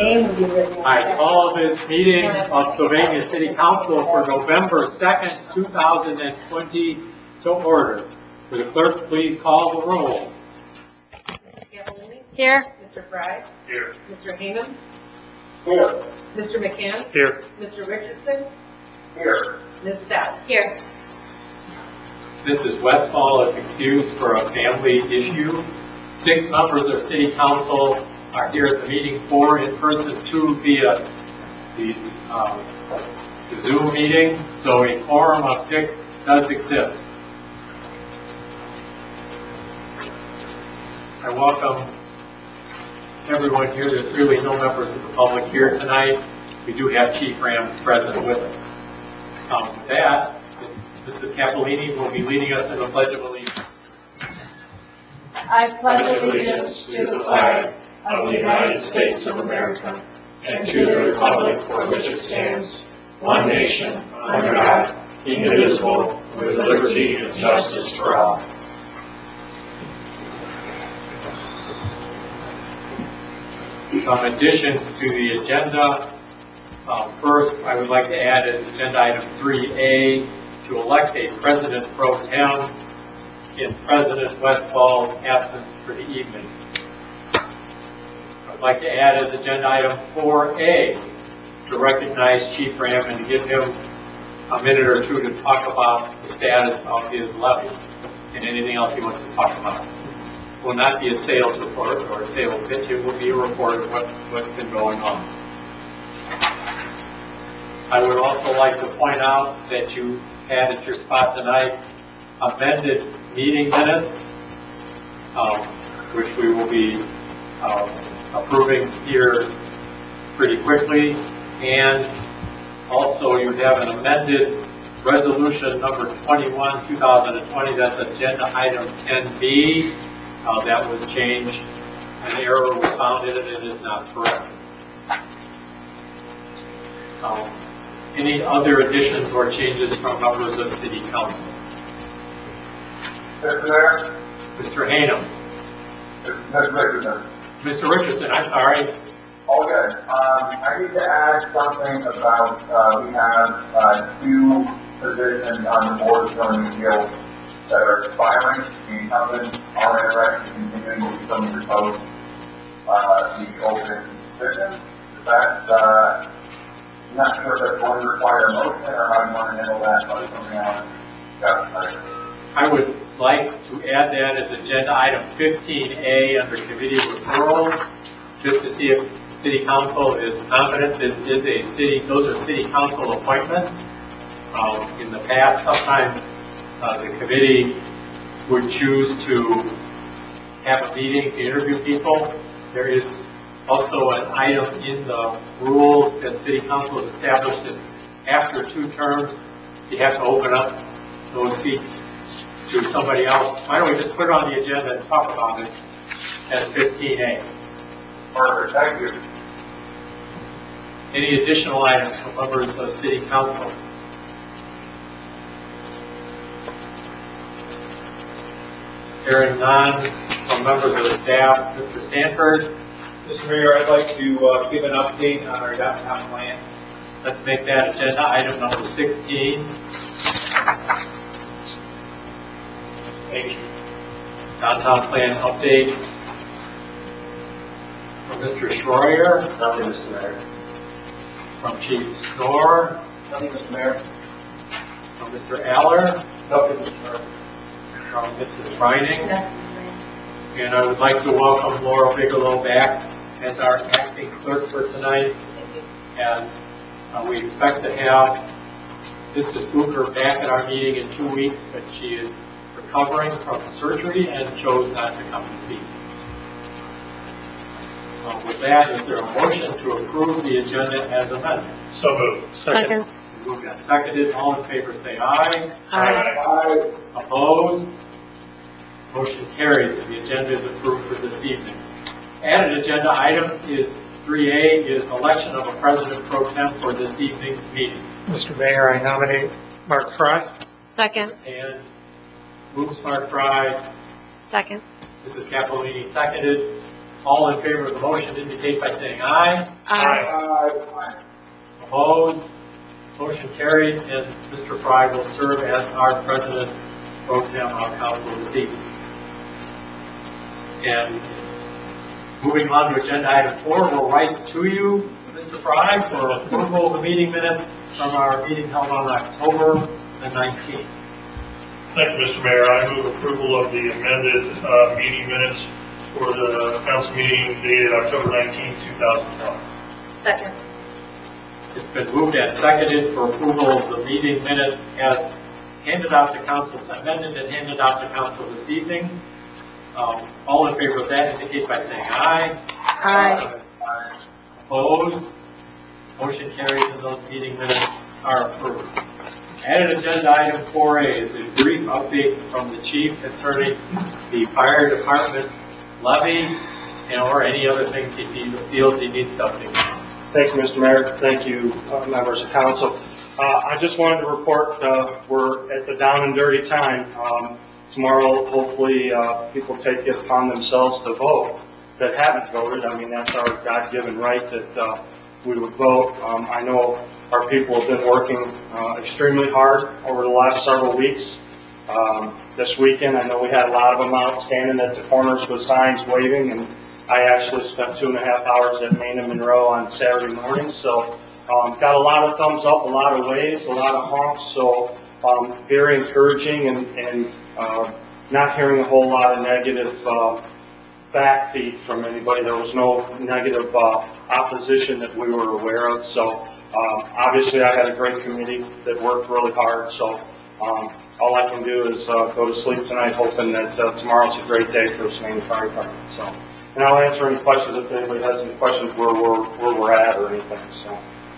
name will be written on the I back. call this meeting of Sylvania City Council for November 2nd, 2020 to order. Will the clerk please call the roll? Ms. Cavalini? Here. Mr. Fry? Here. Mr. Hingham? Here. Mr. McCann? Here. Mr. Richardson? Here. Ms. Stout? Here. Mrs. Westfall is excused for a family issue. 6 members of City Council are here at the meeting, 4 in person, 2 via the Zoom meeting, so a quorum of 6 does exist. I welcome everyone here. There's really no members of the public here tonight. We do have Chief Ram present with us. With that, Mrs. Capolini will be leading us in the Pledge of Allegiance. I pledge allegiance to the flag of the United States of America and to the republic for which it stands, one nation, under God, indivisible, with liberty and justice for all. Some additions to the agenda. First, I would like to add as agenda item 3A to elect a president pro tem in President Westfall's absence for the evening. I'd like to add as agenda item 4A to recognize Chief Ram and to give him a minute or two to talk about the status of his levy and anything else he wants to talk about. It will not be a sales report or a sales pitch. It will be a report of what's been going on. I would also like to point out that you had at your spot tonight amended meeting minutes, which we will be approving here pretty quickly. And also you have an amended resolution number 21, 2020. That's agenda item 10B. That was changed. An error was found in it and it is not correct. Any other additions or changes from members of City Council? Mr. Mayor? Mr. Hanum. Mr. Richardson. Mr. Richardson, I'm sorry. Okay. I need to add something about, we have 2 positions on the Board of Zoning Appeals that are expiring. The incumbents are interested in continuing to become the post the open position. I'm not sure if that's going to require a motion or how you want to handle that, but it's something I want to discuss. I would like to add that as agenda item 15A under committee referrals, just to see if City Council is confident that it is a city, those are City Council appointments. In the past, sometimes the committee would choose to have a meeting to interview people. There is also an item in the rules that City Council has established that after 2 terms, you have to open up those seats to somebody else. Why don't we just put it on the agenda and talk about it as 15A? Perfect, thank you. Any additional items from members of City Council? Hearing none from members of staff, Mr. Sanford. Mr. Mayor, I'd like to give an update on our downtown plan. Let's make that agenda item number 16. Thank you. Downtown plan update from Mr. Schroyer. Nothing, Mr. Mayor. From Chief Snore. Nothing, Mr. Mayor. From Mr. Aller. Nothing, Mr. Mayor. From Mrs. Reining. And I would like to welcome Laura Bigelow back as our acting clerk for tonight, as we expect to have Mrs. Booker back at our meeting in 2 weeks, but she is recovering from surgery and chose not to come this evening. With that, is there a motion to approve the agenda as amended? So moved. Second. Moved and seconded. All in favor say aye. Aye. Aye. Opposed? Motion carries and the agenda is approved for this evening. Added agenda item is 3A is election of a president pro tem for this evening's meeting. Mr. Mayor, I nominate Mark Fry. Second. And moves Mark Fry, Second. Mrs. Capolini seconded. All in favor of the motion indicate by saying aye. Aye. Opposed? Motion carries, and Mr. Fry will serve as our President Pro Tem of Council this evening. And moving on to agenda item 4, we'll write to you, Mr. Fry, for approval of the meeting minutes from our meeting held on October the 19th. Thank you, Mr. Mayor. I move approval of the amended meeting minutes for the council meeting dated October 19, 2012. Second. It's been moved and seconded for approval of the meeting minutes as handed out to council, amended and handed out to council this evening. All in favor of that indicate by saying aye. Aye. Opposed? Motion carries and those meeting minutes are approved. Added agenda item 4A is a brief update from the chief concerning the fire department levy or any other things he feels he needs to update. Thank you, Mr. Mayor. Thank you, members of council. I just wanted to report we're at the down and dirty time. Tomorrow, hopefully, people take it upon themselves to vote that haven't voted. I mean, that's our God-given right that we would vote. I know our people have been working extremely hard over the last several weeks. This weekend, I know we had a lot of them out standing at the corners with signs waving, and I actually spent 2.5 hours at Main and Monroe on Saturday morning. So got a lot of thumbs up, a lot of waves, a lot of honks. So very encouraging and not hearing a whole lot of negative backbeat from anybody. There was no negative opposition that we were aware of. So obviously I had a great committee that worked really hard. So all I can do is go to sleep tonight hoping that tomorrow's a great day for the Swaney Fire Department. So, and I'll answer any questions if anybody has any questions where we're at or anything. So.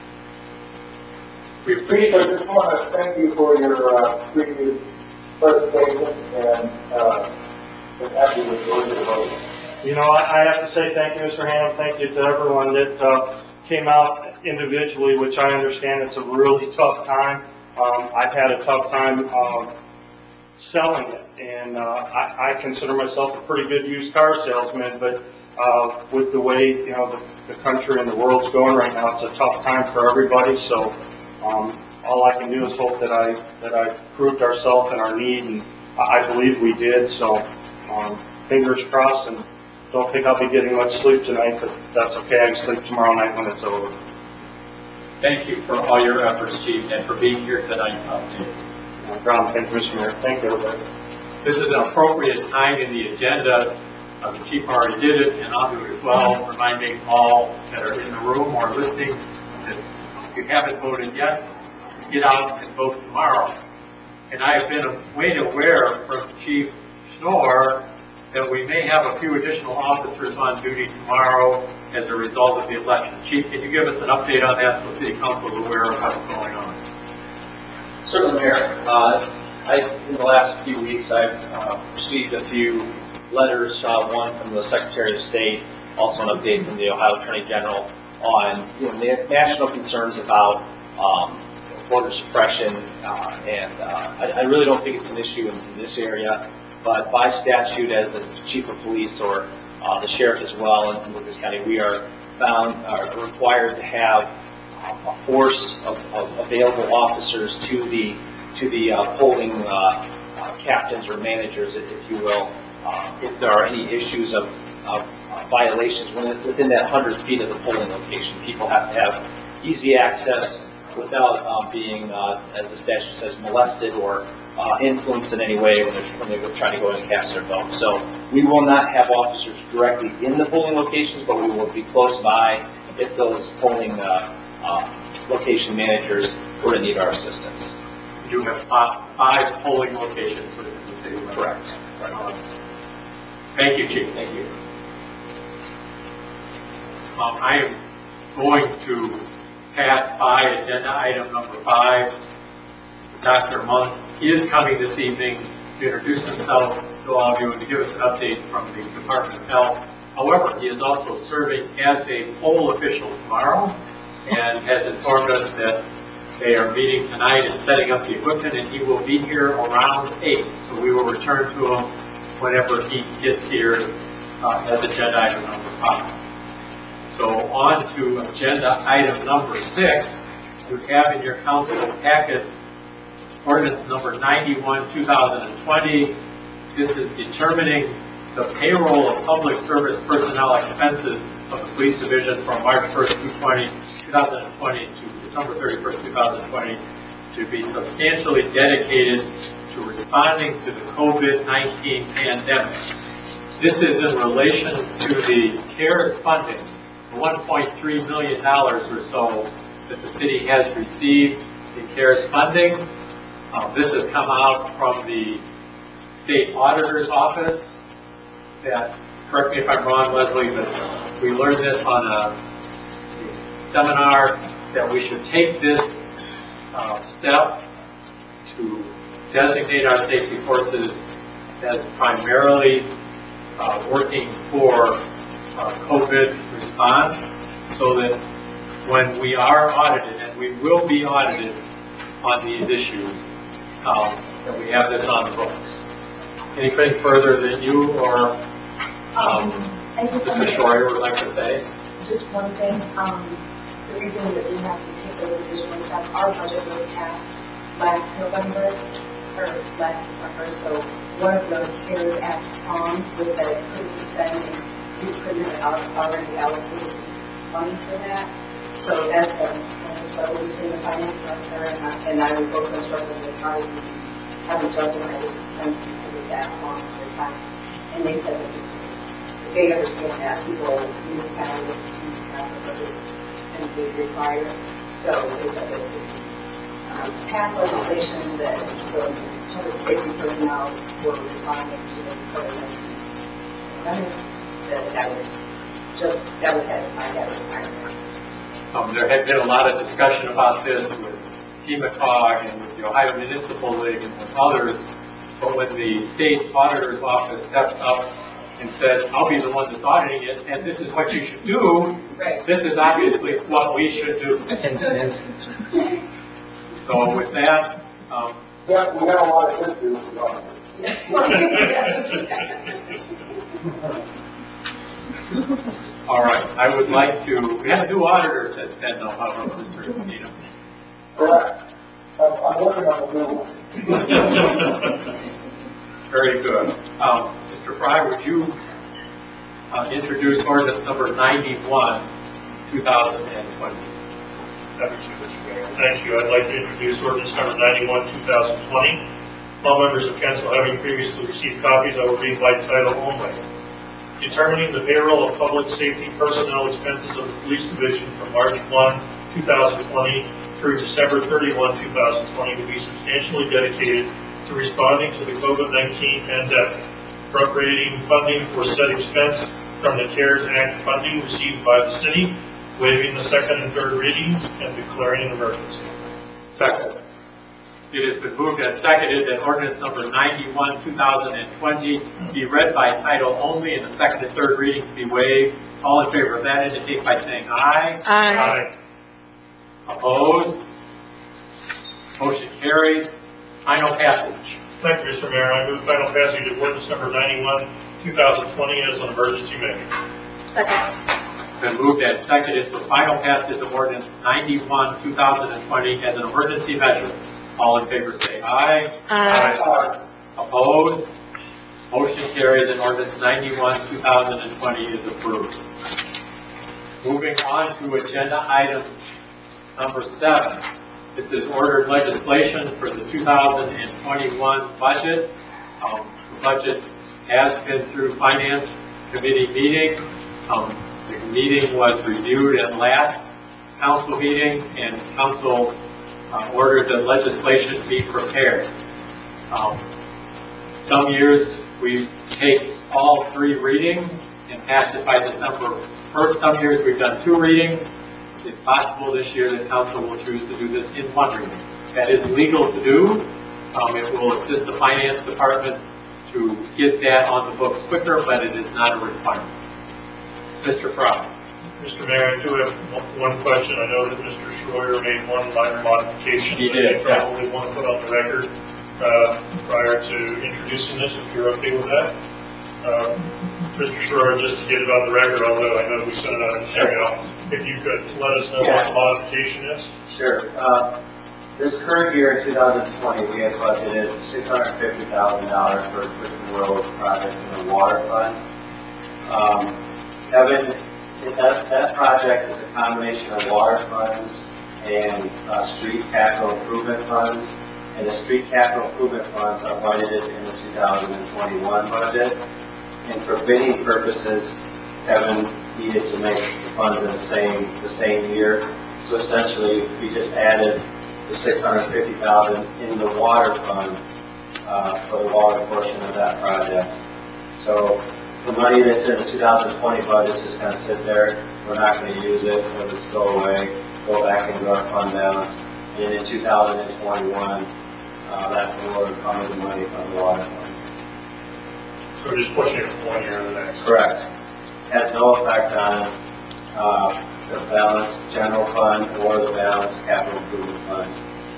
We Chief, appreciate I just want to thank you for your previous presentation and happy with your vote. You know, I have to say thank you, Mr. Ham. Thank you to everyone that came out individually, which I understand it's a really tough time. I've had a tough time selling it, and I consider myself a pretty good used car salesman, but with the way, you know, the country and the world's going right now, it's a tough time for everybody. So all I can do is hope that I proved ourselves and our need, and I believe we did. So fingers crossed, and don't think I'll be getting much sleep tonight, but that's okay. I can sleep tomorrow night when it's over. Thank you for all your efforts, Chief, and for being here tonight to update us. No problem. Thank you, Mr. Mayor. Thank you, everybody. This is an appropriate time in the agenda. The Chief already did it, and I'll do it as well, reminding all that are in the room or listening that if you haven't voted yet, get out and vote tomorrow. And I have been made aware from Chief Schnorr that we may have a few additional officers on duty tomorrow as a result of the election. Chief, can you give us an update on that so City Council is aware of what's going on? Certainly, Mayor. In the last few weeks, I've received a few letters, one from the Secretary of State, also an update from the Ohio Attorney General on the national concerns about voter suppression, and I really don't think it's an issue in this area, but by statute, as the Chief of Police or the Sheriff as well in Lucas County, we are required to have a force of available officers to the polling captains or managers, if you will, if there are any issues of violations within that 100 feet of the polling location. People have to have easy access without being, as the statute says, molested or influenced in any way when they're trying to go in and cast their vote. So we will not have officers directly in the polling locations, but we will be close by if those polling location managers were to need our assistance. You have 5 polling locations within the city. Correct. Thank you, Chief. Thank you. I am going to pass by agenda item number 5. Dr. Monk is coming this evening to introduce himself to all of you and to give us an update from the Department of Health. However, he is also serving as a poll official tomorrow and has informed us that they are meeting tonight and setting up the equipment, and he will be here around 8. So we will return to him whenever he gets here as agenda item number 5. 5. So on to agenda item number 6. You have in your council packets ordinance number 91, 2020. This is determining the payroll of public service personnel expenses of the police division from March 1st, 2020 to December 31st, 2020 to be substantially dedicated to responding to the COVID-19 pandemic. This is in relation to the CARES funding, the $1.3 million or so that the city has received in CARES funding. This has come out from the state auditor's office. That, correct me if I'm wrong, Leslie, but we learned this on a seminar that we should take this step to designate our safety forces as primarily working for COVID response, so that when we are audited, and we will be audited on these issues, that we have this on the books. Anything further that you or Mr. Schroyer would like to say? Just one thing, the reason that we have to take those additional steps, our budget was passed last November, or last December, so one of the CARES Act prongs was that it couldn't be spent, and we couldn't have already allocated money for that. So that's the struggle between the finance director and I would both struggle with how we haven't justified this expense because of that long response. And they said that they understand that people, municipalities, do have the budgets and be required. So they said that pass legislation that the public safety personnel were responding to the COVID-19 pandemic, that would satisfy that requirement. There had been a lot of discussion about this with PMACOG and with the Ohio Municipal League and with others, but when the state auditor's office steps up and says, I'll be the one that's auditing it, and this is what you should do, right. This is obviously what we should do. So with that, Yes, we have a lot of issues. all right, I would like to, we have a new auditor since then, though, however, Mr. Nino. Correct. I'm working on the new one. Very good. Mr. Fry, would you introduce ordinance number 91, 2020? Happy to, Mr. Mayor. Thank you. I'd like to introduce ordinance number 91, 2020. All members of council having previously received copies, I will read by title only. Determining the payroll of public safety personnel expenses of the police division from March 1, 2020 through December 31, 2020 to be substantially dedicated to responding to the COVID-19 pandemic, appropriating funding for said expense from the CARES Act funding received by the city, waiving the second and third readings, and declaring an emergency. Second. It has been moved and seconded that ordinance number 91, 2020 be read by title only and the second and third readings be waived. All in favor of that indicate by saying aye. Aye. Opposed? Motion carries. Final passage. Thank you, Mr. Mayor. I move final passage of ordinance number 91, 2020 as an emergency measure. Second. Been moved and seconded for final passage of ordinance 91, 2020 as an emergency measure. All in favor say aye. Aye. Opposed? Motion carries and ordinance 91, 2020 is approved. Moving on to agenda item number 7. This is ordered legislation for the 2021 budget. The budget has been through Finance Committee meeting. The meeting was reviewed at last council meeting, and council ordered that legislation be prepared. Some years we take all 3 readings and pass it by December 1st. Some years we've done 2 readings. It's possible this year that council will choose to do this in 1 reading. That is legal to do. It will assist the finance department to get that on the books quicker, but it is not a requirement. Mr. Fry. Mr. Mayor, I do have one question. I know that Mr. Schroyer made one minor modification. He did, I probably want to put on the record prior to introducing this, if you're okay with that. Mr. Schroeder, just to get it on the record, although I know we sent it out in email, if you could let us know what the modification is? Sure. This current year in 2020, we had budgeted $650,000 for a Christian Road project in the water fund. Kevin, that project is a combination of water funds and street capital improvement funds. And the street capital improvement funds are budgeted in the 2021 budget. And for bidding purposes, Kevin needed to make the funds in the same year. So essentially, we just added the $650,000 in the water fund for the water portion of that project. So the money that's in the 2020 budget just kind of sit there. We're not going to use it. It'll just go away, go back into our fund balance. And in 2021, that's when we're funding the money from the water fund. So we're just pushing it from one year to the next? Correct. Has no effect on the balance general fund or the balance capital improvement fund.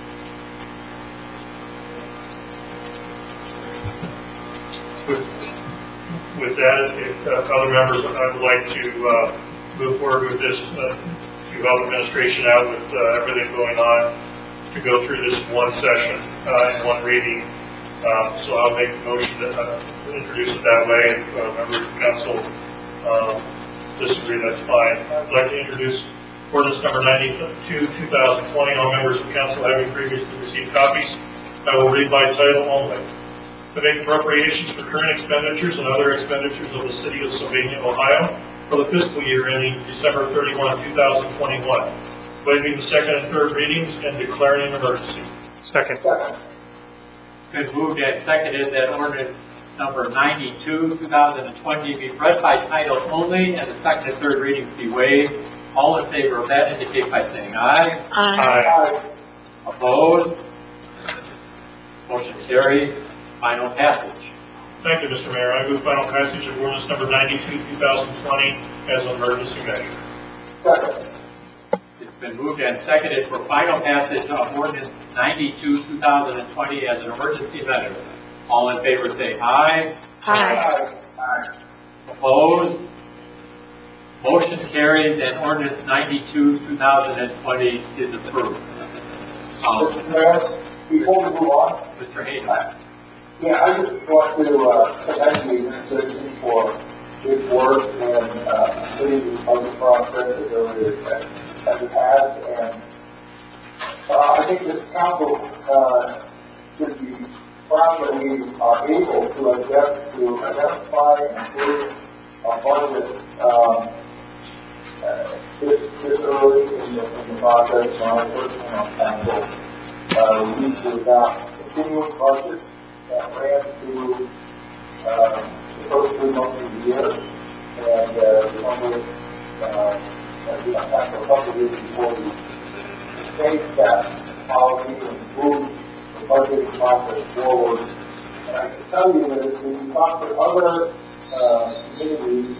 With that, if other members would like to move forward with this, to help administration out with everything going on, to go through this in one session, in one reading. So I'll make a motion to introduce it that way. If members of council disagree, that's fine. I'd like to introduce ordinance number 92, 2020. All members of council having previously received copies, I will read by title only. To make appropriations for current expenditures and other expenditures of the city of Sylvania, Ohio, for the fiscal year ending December 31, 2021, waiving the second and third readings and declaring an emergency. Second. Been moved and seconded that ordinance number 92, 2020 be read by title only and the second and third readings be waived. All in favor of that indicate by saying aye. Aye. Opposed? Motion carries. Final passage. Thank you, Mr. Mayor. I move final passage of ordinance number 92, 2020 as an emergency measure. Second. It's been moved and seconded for final passage of ordinance 92, 2020 as an emergency measure. All in favor say aye. Aye. Opposed? Motion carries and ordinance 92, 2020 is approved. Mr. Mayor, before we move on, Mr. Hayes. yeah, I just want to commend the administration for his work and completing the budget process as early as it has. And I think this council should be proud that we are able to identify and approve a budget this early in the process. When I first came on council, we need to adopt a continuing budget that ran through the first 3 months of the year, and after a couple of years before we changed that policy and moved the budgeting process forward. And I can tell you that when you talk to other communities,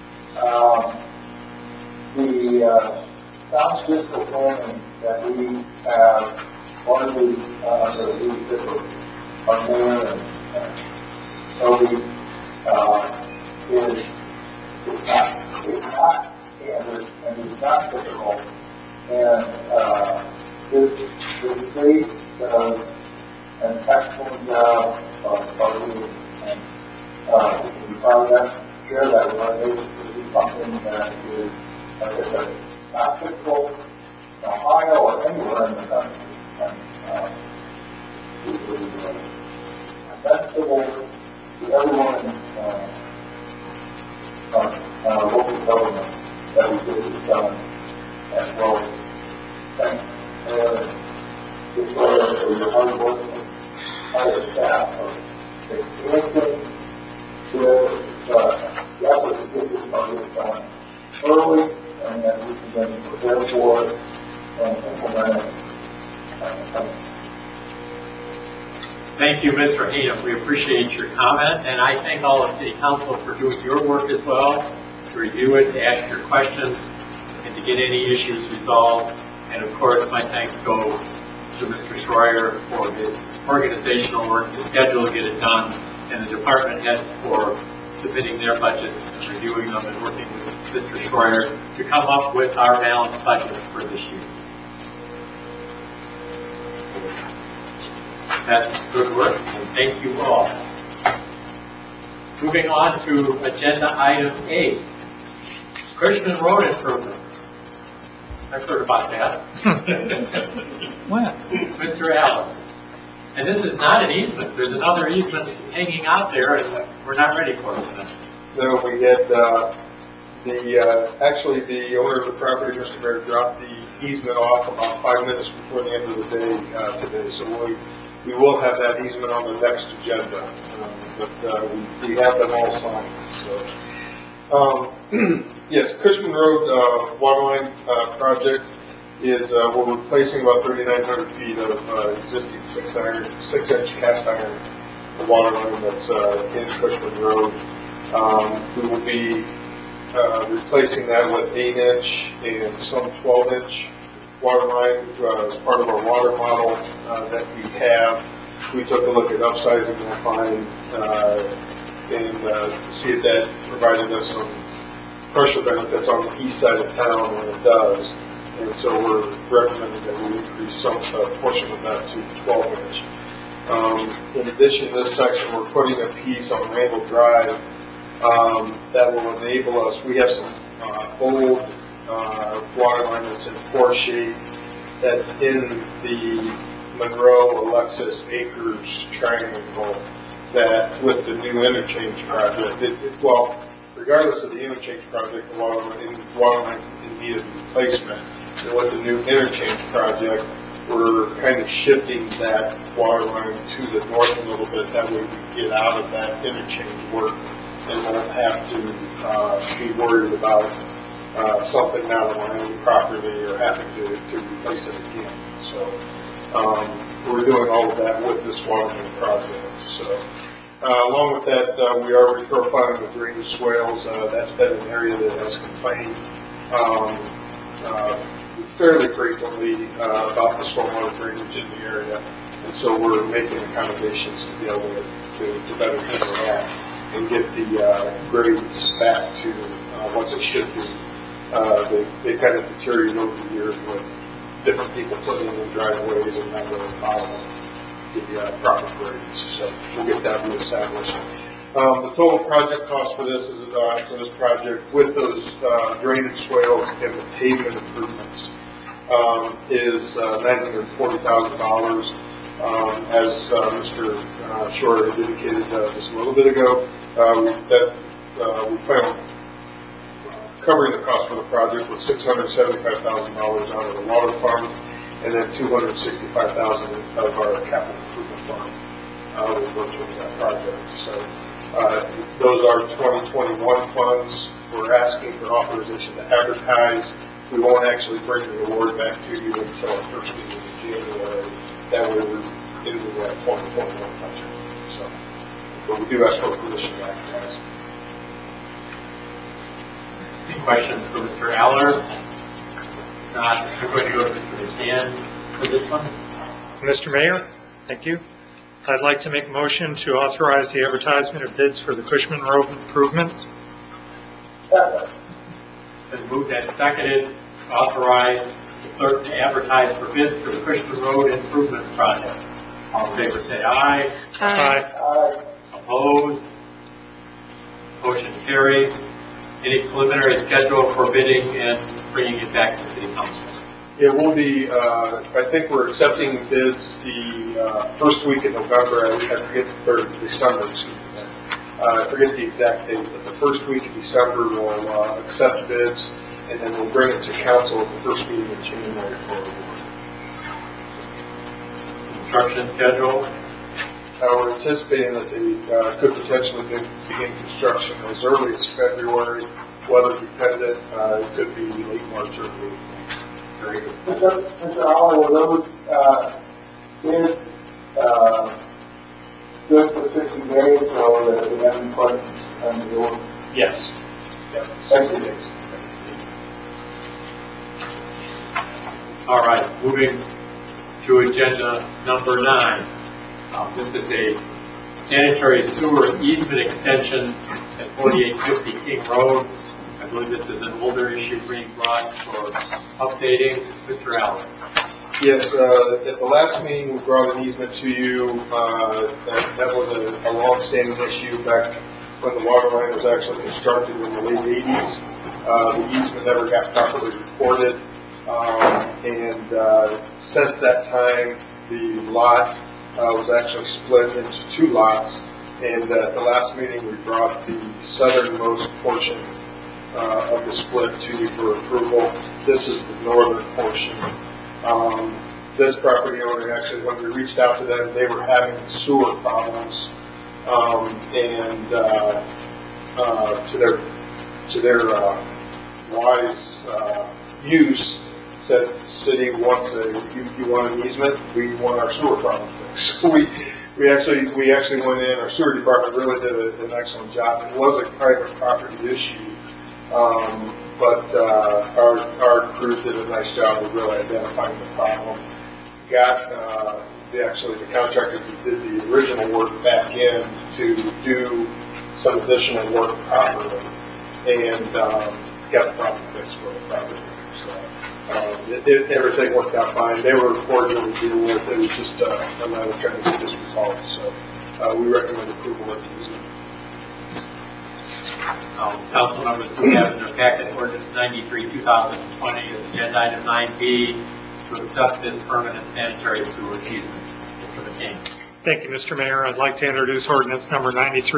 the sound fiscal planning that we have largely under the leadership of our mayor and Toby is not standard and it's not difficult. And this state does an excellent job of budgeting, and we probably have to share that with our neighbors. This is something that is, like I said, not difficult in Ohio or anywhere in the country. And acceptable to everyone in our local government that we did this done as well. Thank Victoria for your hard work and entire staff for advancing with the effort to get this budget done early and that we can then prepare for it and implement it. Thank you, Mr. Hayden. We appreciate your comment, and I thank all of City Council for doing your work as well, to review it, to ask your questions, and to get any issues resolved. And of course, my thanks go to Mr. Schreier for his organizational work, the schedule to get it done, and the department heads for submitting their budgets and reviewing them and working with Mr. Schroyer to come up with our balanced budget for this year. That's good work, and thank you all. Moving on to agenda item A, Cushman Road improvements. I've heard about that. When? Mr. Allen. And this is not an easement. There's another easement hanging out there, and we're not ready for it tonight. No, we had, actually the owner of the property, Mr. Mayor, dropped the easement off about 5 minutes before the end of the day today. So we will have that easement on the next agenda. But we have them all signed. So, yes, Cushman Road waterline project is we're replacing about 3,900 feet of existing 6-inch cast iron water line that's in Cushman Road. We will be replacing that with 8-inch and some 12-inch water line as part of our water model that we have. We took a look at upsizing that line and to see if that provided us some pressure benefits on the east side of town, and it does. And so we're recommending that we increase some portion of that to 12-inch. In addition, this section, we're putting a piece on Randall Drive that will enable us. We have some old water line that's in poor shape that's in the Monroe Alexis Acres triangle that with the new interchange project, well, regardless of the interchange project, the water line's in need of replacement. And with the new interchange project, we're kind of shifting that water line to the north a little bit. That way we get out of that interchange work and won't have to be worried about something not aligning properly or having to replace it again. So we're doing all of that with this water line project. So along with that, we are reprofiling the drainage swales. That's been an area that has complained fairly frequently about the stormwater drainage in the area, and so we're making accommodations to be able to better handle that and get the grades back to what they should be. They kind of deteriorated over the years with different people putting in their driveways and not really following the proper grades. So we'll get that reestablished. The total project cost for this is for this project with those drainage swales and the pavement improvements is $940,000. As Mr. Short had indicated just a little bit ago, we plan on covering the cost for the project with $675,000 out of the water fund, and then $265,000 of our capital improvement fund will go towards that project. So those are 2021 funds. We're asking for authorization to advertise. We won't actually bring the award back to you until our first meeting in January. That way we're in the 2021 budget. So, but we do ask for permission to advertise. Any questions for Mr. Aller? Not. I'm going to go to Mr. McCann for this one. Mr. Mayor, thank you. I'd like to make a motion to authorize the advertisement of bids for the Cushman Road improvements. Has moved and seconded to authorize the clerk to advertise for bids for the Cushman Road improvement project. All in favor say aye. Aye. Opposed? Motion carries. Any preliminary schedule for bidding and bringing it back to City Council? It will be, I think we're accepting bids the first week in November, I forget, or December, excuse me. I forget the exact date, but the first week of December we'll accept bids, and then we'll bring it to council at the first meeting in January for award. Construction schedule? We're anticipating that they could potentially begin construction as early as February, weather dependent. It could be late March or early May. Very good. Mr. Holly, were those bids good for 60 days, so that we have any questions on the order? Yes. Yep. 60 days. All right, moving to agenda number 9. This is a sanitary sewer easement extension at 4850 King Road. I believe this is an older issue being brought for updating. Mr. Allen. Yes, at the last meeting, we brought an easement to you. That was a long-standing issue back when the water line was actually constructed in the late 80s. The easement never got properly recorded. And since that time, the lot was actually split into 2 lots. And at the last meeting, we brought the southernmost portion of the split to you for approval. This is the northern portion. This property owner, actually, when we reached out to them, they were having sewer problems, and to their wise use, said, "City wants you want an easement? We want our sewer problem fixed." So we actually went in. Our sewer department really did an excellent job. It was a private property issue. But our crew did a nice job of really identifying the problem. Got the contractor who did the original work back in to do some additional work properly, and got the problem fixed for the property. So everything worked out fine. They were cordial to deal with. It was just a matter of trying to get this resolved. So we recommend approval of the easement. Council members do have in their packet ordinance 93/2020 as agenda item 9B to accept this permanent sanitary sewer easement. Mr. McCain. Thank you, Mr. Mayor. I'd like to introduce ordinance number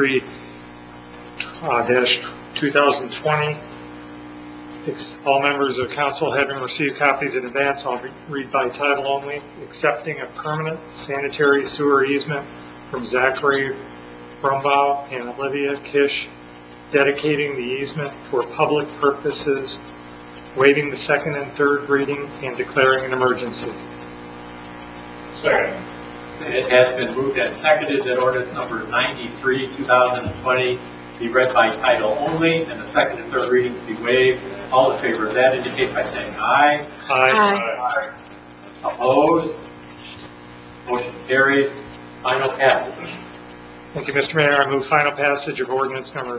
93-2020. All members of council having received copies in advance, I'll read by title only. Accepting a permanent sanitary sewer easement from Zachary Brumbaugh and Olivia Kish, dedicating the easement for public purposes, waiving the second and third reading, and declaring an emergency. Second. It has been moved and seconded that ordinance number 93/2020 be read by title only and the second and third readings be waived. All in favor of that indicate by saying aye. Aye. Aye. Opposed? Motion carries. Final passage. Thank you, Mr. Mayor. I move final passage of ordinance number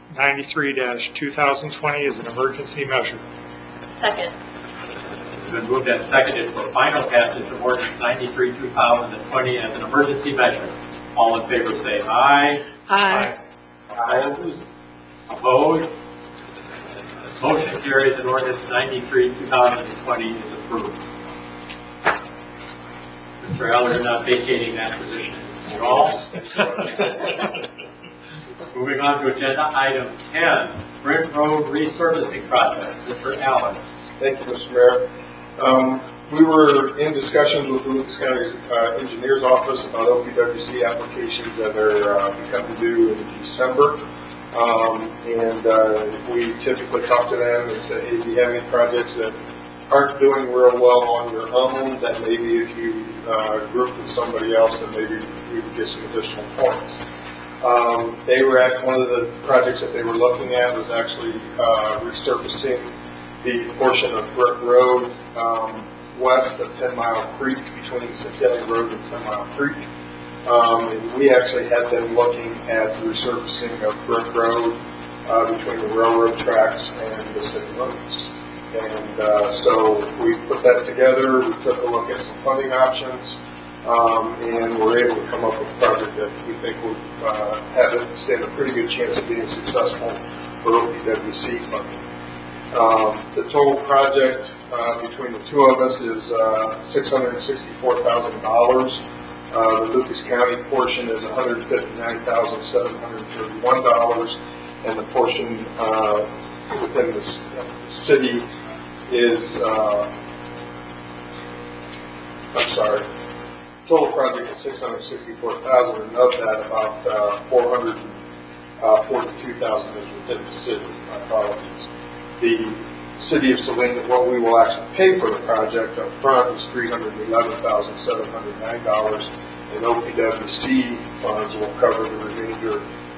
93-2020 as an emergency measure. Second. It's been moved and seconded for final passage of ordinance 93/2020 as an emergency measure. All in favor say aye. Aye. Opposed? Opposed? Motion carries and ordinance 93/2020 is approved. Mr. Eller, you're not vacating that position at all. Moving on to agenda item 10, Brent Road resurfacing project. Mr. Allen. Thank you, Mr. Mayor. We were in discussions with the Lucas County Engineer's Office about OPWC applications that are becoming due in December. We typically talk to them and say, hey, do you have any projects that aren't doing real well on your own, that maybe if you group with somebody else, then maybe we would get some additional points. They were at one of the projects that they were looking at was actually resurfacing the portion of Brook Road west of 10 Mile Creek, between Centennial Road and 10 Mile Creek. And we actually had them looking at the resurfacing of Brook Road between the railroad tracks and the city limits. And so we put that together. We took a look at some funding options, and we're able to come up with a project that we think will stand a pretty good chance of being successful for OPWC funding. The total project between the two of us is $664,000. The Lucas County portion is $159,731, and the portion within the city is, total project is $664,000, and of that, about $442,000 is within the city. My apologies. The city of Saline, what we will actually pay for the project up front is $311,709, and OPWC funds will cover the remainder,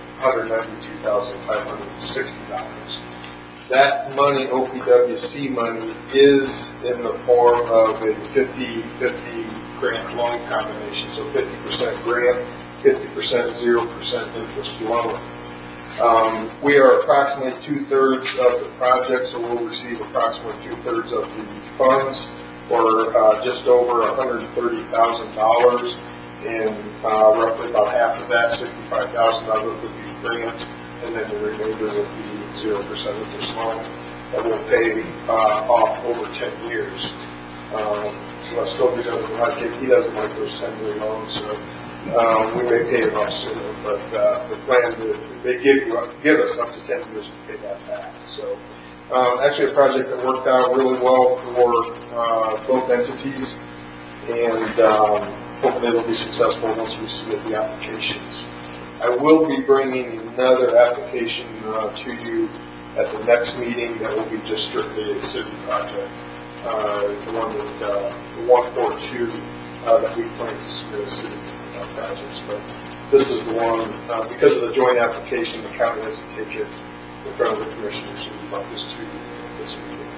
$192,560. That money, OPWC money, is in the form of a 50-50 grant loan combination, so 50% grant, 50%, 0% interest loan. We are approximately 2/3 of the project, so we'll receive approximately 2/3 of the funds, or just over $130,000, and roughly about half of that, $65,000 of it would be grants, and then the remainder would be 0% interest loan that will pay off over 10 years. Muskogee doesn't like it. He doesn't like those 10-year loans, so we may pay it off sooner. But the plan that they give us up to 10 years to pay that back. So actually, a project that worked out really well for both entities, and hopefully it'll be successful once we submit the applications. I will be bringing another application to you at the next meeting that will be just strictly a city project. The one that, the 142 that we plan to submit as city projects. But this is the one, because of the joint application, the county has to take it in front of the commissioners, so we brought this to this meeting.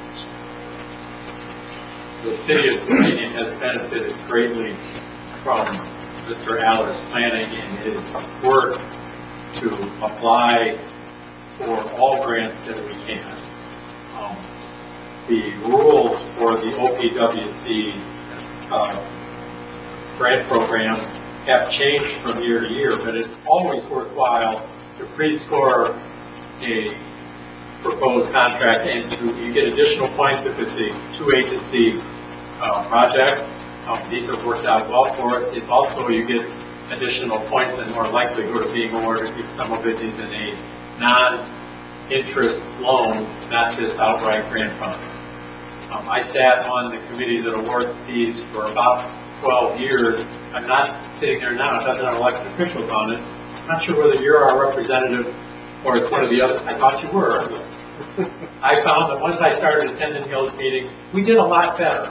The city of Skamania has benefited greatly from Mr. Aller's planning and his work to apply for all grants that we can. The rules for the OPWC grant program have changed from year to year, but it's always worthwhile to pre-score a proposed contract, and you get additional points if it's a two-agency project. These have worked out well for us. It's also, you get additional points and more likelihood of being awarded if some of it is in a non-interest loan, not just outright grant funds. I sat on the committee that awards these for about 12 years. I'm not sitting there now. It doesn't have elected officials on it. I'm not sure whether you're our representative or it's one of the other. I thought you were. I found that once I started attending those meetings, we did a lot better.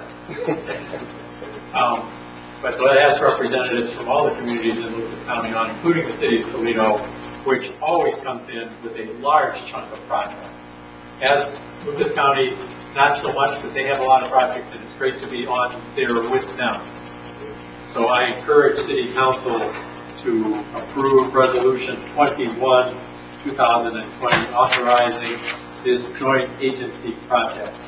But that has representatives from all the communities in Lucas County on, including the city of Toledo, which always comes in with a large chunk of projects. As Lucas County, not so much, but they have a lot of projects, and it's great to be on there with them. So I encourage City Council to approve Resolution 21, 2020, authorizing this joint agency project.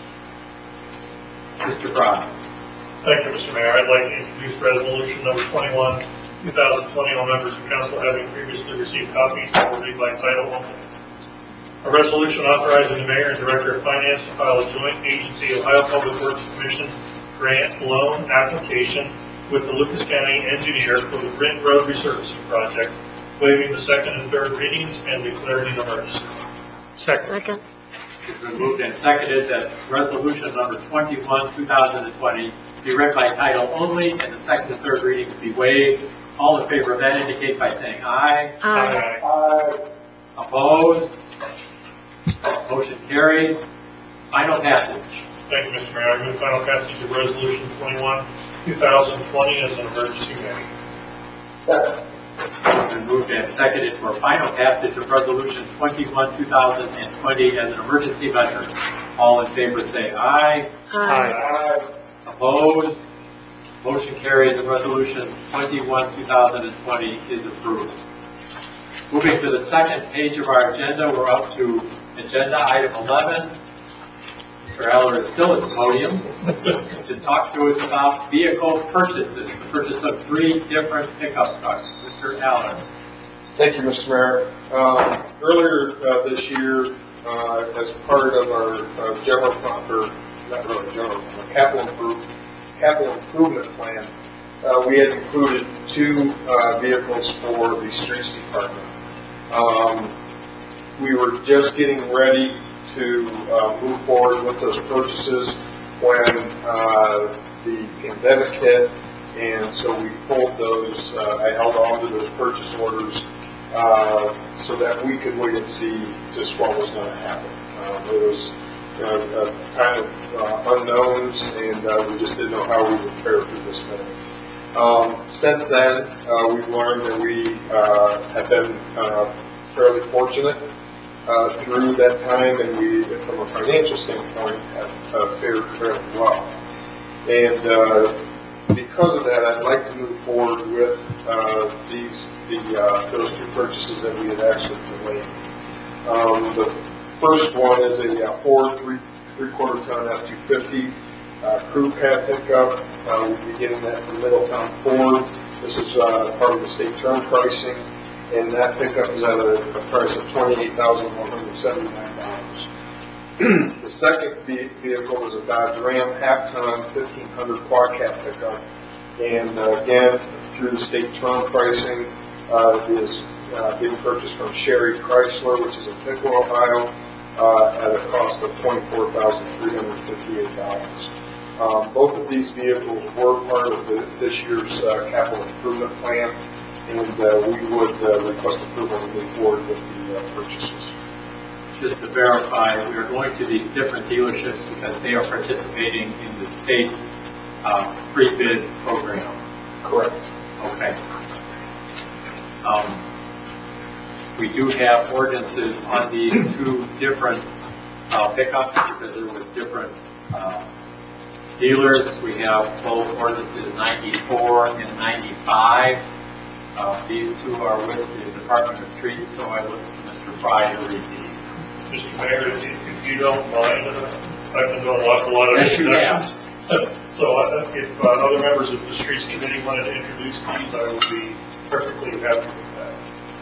Mr. Brown. Thank you, Mr. Mayor. I'd like to introduce resolution number 21, 2020. All members of council having previously received copies, I will read by title only. A resolution authorizing the mayor and director of finance to file a joint agency Ohio Public Works Commission grant loan application with the Lucas County engineer for the Brent Road resurfacing project, waiving the second and third readings and declaring an emergency. Second. It's been moved and seconded that resolution number 21, 2020 be read by title only and the second and third readings be waived. All in favor of that indicate by saying aye. Aye. Aye. Opposed? Motion carries. Final passage. Thank you, Mr. Mayor. I move final passage of resolution 21, 2020 as an emergency measure. Second. It's been moved and seconded for final passage of resolution 21, 2020 as an emergency measure. All in favor say aye. Aye. Opposed? Motion carries and resolution 21, 2020 is approved. Moving to the second page of our agenda, we're up to agenda item 11. Mr. Eller is still at the podium to talk to us about vehicle purchases, the purchase of 3 different pickup trucks. Mr. Eller. Thank you, Mr. Mayor. Earlier this year, as part of our general, or not really general, capital improvement plan, we had included 2 vehicles for the streets department. We were just getting ready to move forward with those purchases when the pandemic hit, and so we pulled those. I held on to those purchase orders so that we could wait and see just what was going to happen. It was kind of unknowns, and we just didn't know how we would fare through this thing. Since then, we've learned that we have been fairly fortunate through that time, and we, from a financial standpoint, have fared fairly well. And because of that, I'd like to move forward with those two purchases that we had actually delayed. The first one is a Ford 3/4 ton F-250 crew cab pickup. We'll be getting that from Middletown Ford. This is part of the state term pricing, and that pickup is at a price of $28,179. The second vehicle is a Dodge Ram half-ton 1500 quad cab pickup, and again, through the state term pricing, it is being purchased from Sherry Chrysler, which is in Pickle, Ohio, at a cost of $24,358. Both of these vehicles were part of this year's capital improvement plan, and we would request approval to move forward with the purchases. Just to verify, we are going to these different dealerships because they are participating in the state pre-bid program. Correct. Okay. We do have ordinances on these two different pickups because they're with different dealers. We have both ordinances 94 and 95. These two are with the Department of Streets, so I look to Mr. Fry to read these. Mr. Mayor, if you don't mind, I've been doing an awful lot of introductions. So if other members of the Streets Committee wanted to introduce these, I would be perfectly happy with that.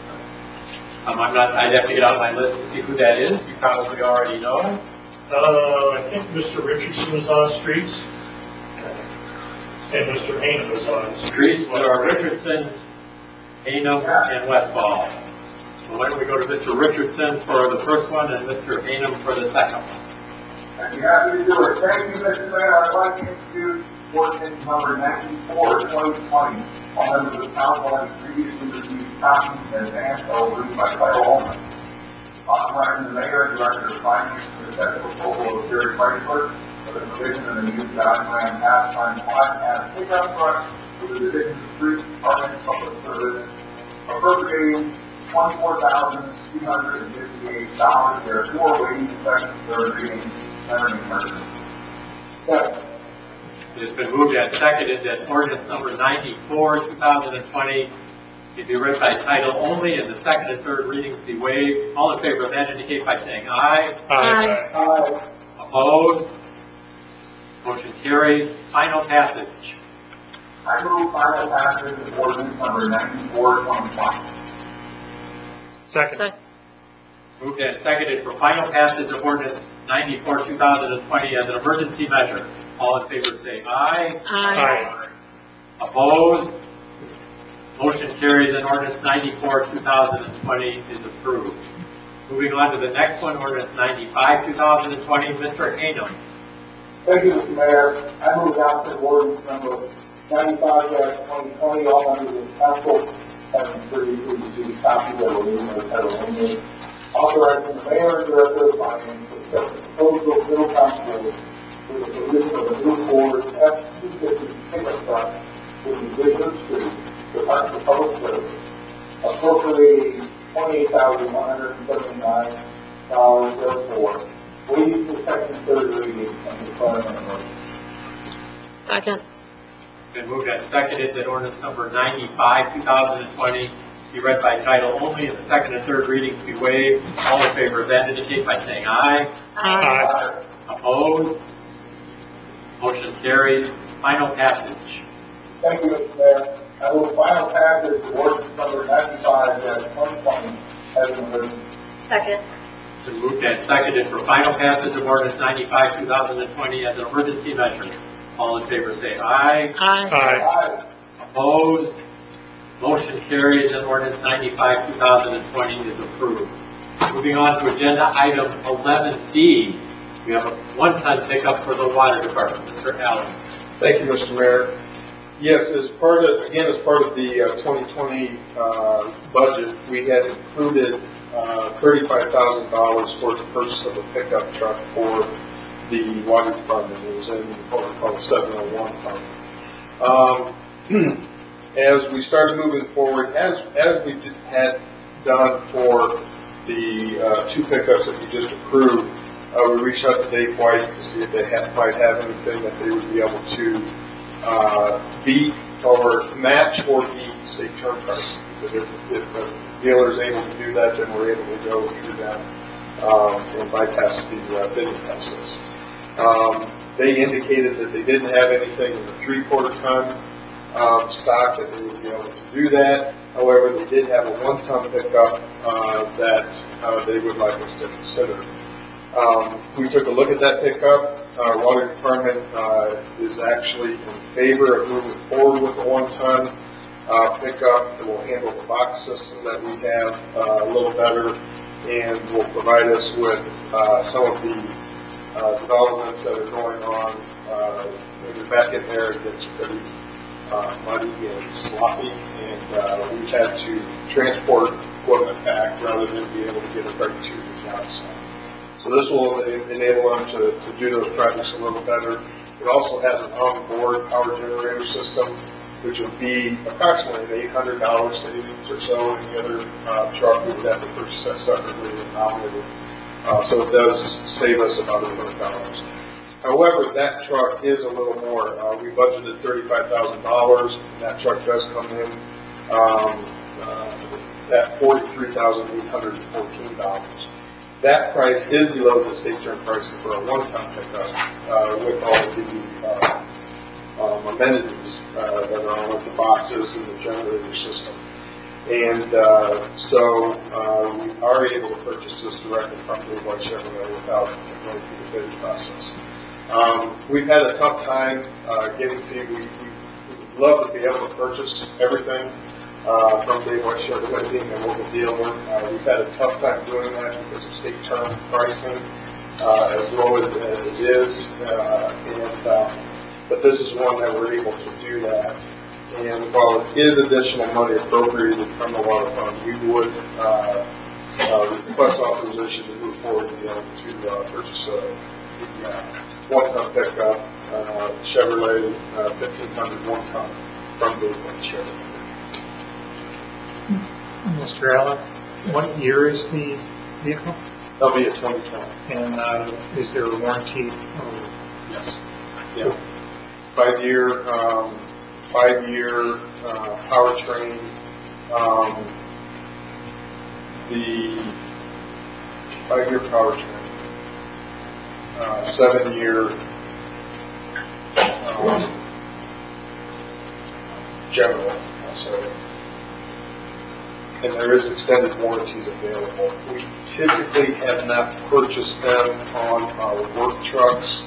I'd have to get out my list to see who that is. You probably already know. I think Mr. Richardson is on Streets, and Mr. Hanem is on Streets are Richardson, Hanem, and Westfall. So why don't we go to Mr. Richardson for the first one and Mr. Hanem for the second one. I'd be happy to do it. Thank you, Mr. Mayor. I'd like to introduce ordinance number 94, 2020. All members of the council have previously received copies in advance or read by title only. Authorizing the mayor and director of finance to accept the proposal of Sherry Chrysler for the provision of the new Dodge Ram half-ton quad cab pickup truck for the Division of Streets Department of Public Service, appropriating $24,358, therefore waiting for second, third reading, and emergency. Second. It has been moved and seconded that ordinance number 94, 2020 be read by title only and the second and third readings be waived. All in favor of that indicate by saying aye. Aye. Aye. Opposed? Motion carries. Final passage. I move final passage of ordinance number 94, 2020. Second. Moved and seconded for final passage of ordinance 94, 2020 as an emergency measure. All in favor say aye. Aye. Opposed? Motion carries and ordinance 94, 2020 is approved. Moving on to the next one, ordinance 95, 2020, Mr. Hanem. Thank you, Mr. Mayor. I move adoption of ordinance number 95-2020. All members of the council have previously received copies that will read by title only. Authorizing the mayor and director of finance to accept the proposal of Middletown Ford for the provision of a new Ford F-250 pickup truck for the Division of Streets, Department of Public Service, appropriating $28,179, therefore waiting for second and third reading and declaring an emergency. Second. Been moved and seconded that ordinance number 95, 2020 be read by title only and the second and third readings be waived. All in favor of that indicate by saying aye. Aye. Opposed? Motion carries. Final passage. Thank you, Mr. Mayor. I move final passage of ordinance number 95-2020 as an emergency. Second. Been moved and seconded for final passage of ordinance 95, 2020 as an emergency measure. All in favor say aye. Aye. Opposed? Motion carries and ordinance 95, 2020 is approved. Moving on to agenda item 11D. We have a one-ton pickup for the water department. Mr. Allen. Thank you, Mr. Mayor. Yes, as part of the 2020 budget, we had included $35,000 for the purchase of a pickup truck for the water department. It was in what we call the 701 fund. As we started moving forward, as we had done for the two pickups that we just approved, we reached out to Dave White to see if they might have anything that they would be able to beat or match or beat state term pricing. Because if the dealer is able to do that, then we're able to go through them and bypass the bidding process. They indicated that they didn't have anything in the 3/4 ton stock that they would be able to do that. However, they did have a 1 ton pickup that they would like us to consider. We took a look at that pickup. Our water department is actually in favor of moving forward with a 1 ton pickup that will handle the box system that we have a little better and will provide us with some of the developments that are going on. When you're back in there, it gets pretty muddy and sloppy, and we've had to transport equipment back rather than be able to get it right to the job site. So this will enable them to do those projects a little better. It also has an on-board power generator system, which would be approximately an $800 savings or so. Any other truck, we would have to purchase that separately and mount it. So it does save us about $100. However, that truck is a little more. We budgeted $35,000, and that truck does come in at $43,814. That price is below the state term pricing for a 1 ton pickup with all of the amenities that are on with the boxes and the generator system. And so we are able to purchase this directly from Dave White Chevrolet without going through the bidding process. We've had a tough time getting people. We would love to be able to purchase everything from Dave White Chevrolet, being a local dealer. We've had a tough time doing that because of state term pricing, as low as it is. But this is one that we're able to do that. And while it is additional money appropriated from the water fund, we would request authorization to move forward to be able to purchase the 1 ton pickup Chevrolet 1500 1 ton from Dave White Chevrolet. Mr. Allen, what year is the vehicle? That'll be a 2020. And is there a warranty? Yes. Yeah. 5-year powertrain. The 5-year powertrain. 7-year general. So. And there is extended warranties available. We typically have not purchased them on our work trucks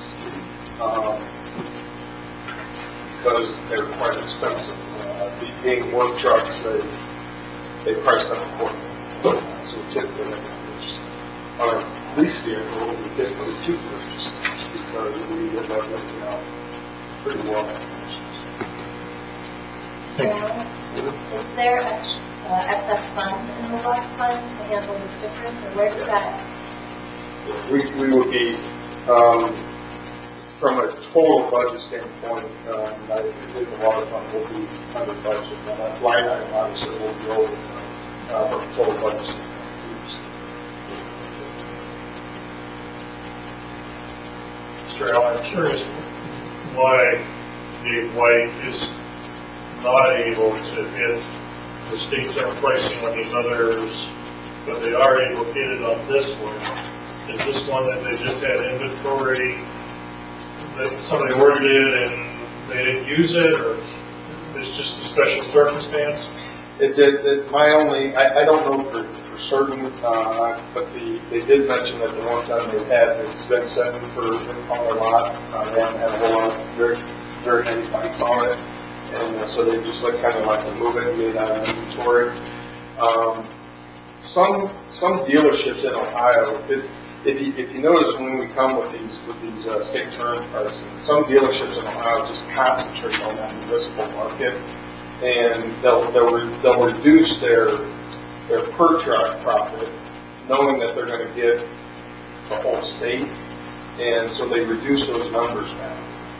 because they're quite expensive. Being work trucks, they price them accordingly. So we typically have not purchased them. On a lease vehicle, we typically do purchase them because we end up working out pretty well. Is there excess funds in the water fund to handle this difference, or where does that? We would be, from a total budget standpoint, I think the water fund will be under budget. That line item obviously will be over from a total budget standpoint. Mr. Allen, I'm curious why Dave White is not able to hit the state term pricing on these others, but they are able to hit it on this one. Is this one that they just had inventory, that somebody ordered it and they didn't use it, or it's just a special circumstance? I don't know for certain, but they did mention that the 1 ton they had, it's been sitting on their lot. They haven't had a whole lot of very, very heavy bites on it. And so they just kind of like to move it and get it out of inventory. Some dealerships in Ohio, if you notice when we come with these state term pricing, some dealerships in Ohio just concentrate on that municipal market, and they'll reduce their per truck profit, knowing that they're going to get the whole state, and so they reduce those numbers down.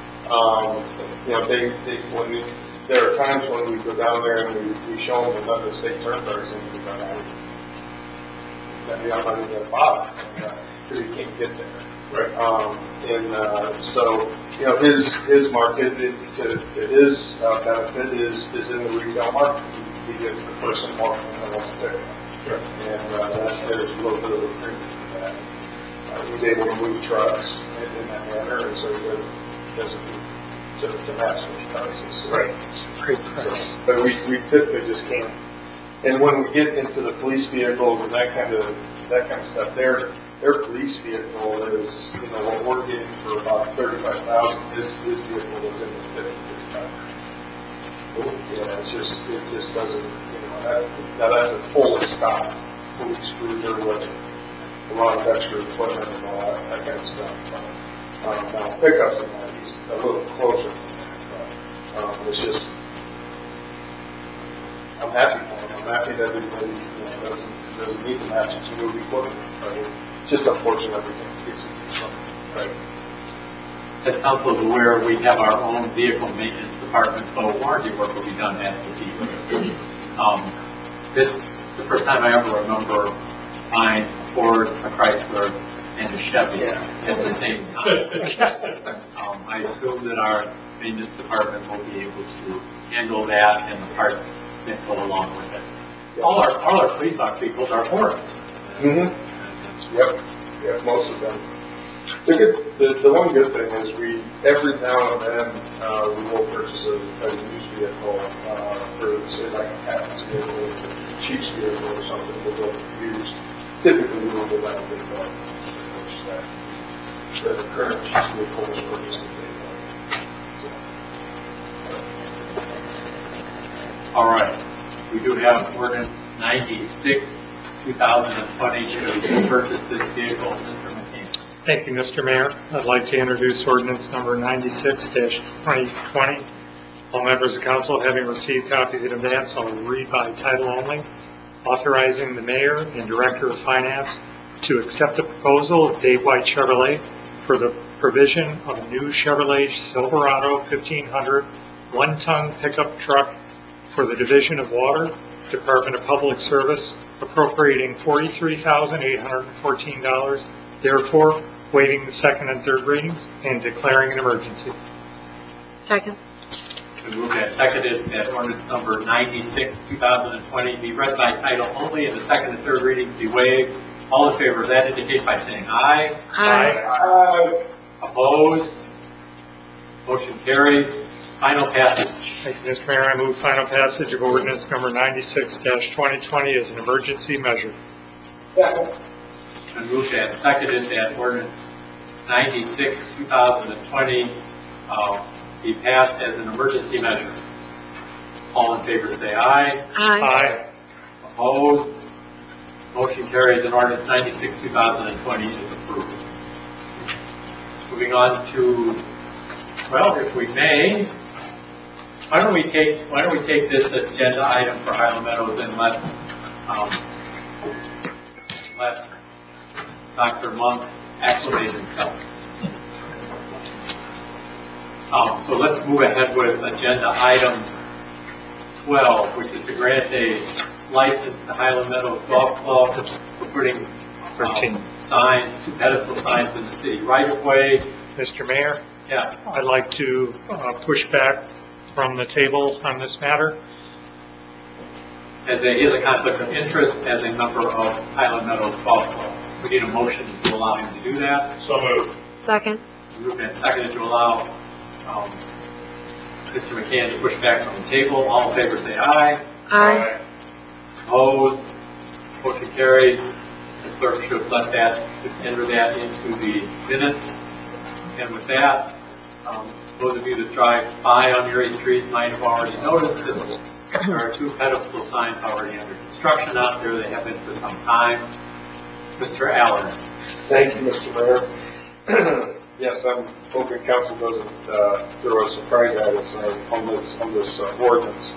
There are times when we go down there and we show them the state term pricing, and he's like, maybe I'm not even going to bother because you can't get there. Right. So, you know, his market, to his benefit is in the retail market. He gets the person walking in that wants to pick up. Sure. And there's a little bit of a premium for that. He's able to move trucks in that manner, and so he doesn't need to match those prices. Right. Great price. So, but we typically just can't. And when we get into the police vehicles and that kind of stuff, their police vehicle is, you know, what we're getting for about $35,000. His vehicle is in the 55. Yeah, it just doesn't, you know, that's a fully stocked police cruiser with a lot of extra equipment and all that kind of stuff. Now pickups and that, he's a little closer than that, but it's just, I'm happy for him. I'm happy that everybody, you know, doesn't need to match it to move equipment. Right? It's just unfortunate we can't get some. Right. As council is aware, we have our own vehicle maintenance department, but warranty work will be done at the dealer. This is the first time I ever remember buying a Ford, a Chrysler, and a Chevy at the same time. I assume that our maintenance department will be able to handle that and the parts that go along with it. All our police vehicles are Fords. Mm-hmm. Yep, most of them. The one good thing is every now and then we will purchase a used vehicle for, say, like a captain's vehicle, a chief's vehicle or something. We'll go used. Typically, we will go down a big car to purchase that. The current chief's vehicle is purchased a big car. All right. We do have ordinance 96, 2020 to purchase this vehicle. Mr. McCain. Thank you, Mr. Mayor. I'd like to introduce ordinance number 96-2020. All members of council having received copies in advance, I'll read by title only. Authorizing the mayor and director of finance to accept the proposal of Dave White Chevrolet for the provision of a new Chevrolet Silverado 1500 one-ton pickup truck for the Division of Water, Department of Public Service, appropriating $43,814, therefore waiving the second and third readings and declaring an emergency. Second. We move that seconded that ordinance number 96, 2020 be read by title only and the second and third readings be waived. All in favor of that indicate by saying aye. Aye. Aye. Opposed? Motion carries. Final passage. Thank you, Mr. Mayor. I move final passage of ordinance number 96-2020 as an emergency measure. Second. And moved and seconded that ordinance 96, 2020 be passed as an emergency measure. All in favor say aye. Aye. Aye. Opposed? Motion carries and ordinance 96, 2020 is approved. Moving on to, well, if we may, why don't we take this agenda item for Highland Meadows and let Dr. Monk acclimate himself. So let's move ahead with agenda item 12, which is to grant a license to Highland Meadows Golf Club for putting 13 signs, 2 pedestal signs in the city right of way. Mr. Mayor, Yes. I'd like to push back from the table on this matter. He has a conflict of interest as a member of Highland Meadows Golf Club. We need a motion to allow him to do that. So moved. Second. Moved and seconded to allow Mr. McCann to push back from the table. All in favor say aye. Aye. Opposed? Motion carries. The clerk should enter that into the minutes. And with that, those of you that drive by on Erie Street might have already noticed that there are 2 pedestal signs already under construction out there. They have been for some time. Mr. Allen. Thank you, Mr. Mayor. Yes, I'm hoping council doesn't throw a surprise at us on this ordinance.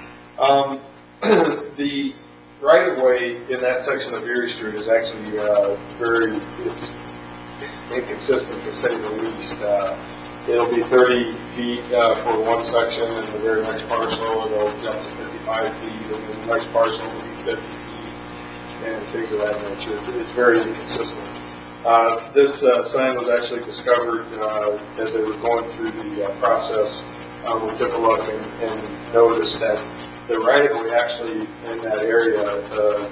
The right-of-way in that section of Erie Street is actually it's inconsistent to say the least. It'll be 30 feet for one section, and the very next parcel it'll jump to 55 feet, and then the next parcel will be 50 feet, and things of that nature. It's very inconsistent. This sign was actually discovered as they were going through the process. We took a look and noticed that the right-of-way actually in that area of the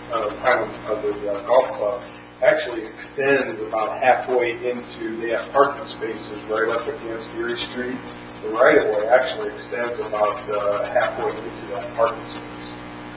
golf club actually extends about halfway into, they have parking spaces right up against Erie Street. The right-of-way actually extends about halfway into that parking space.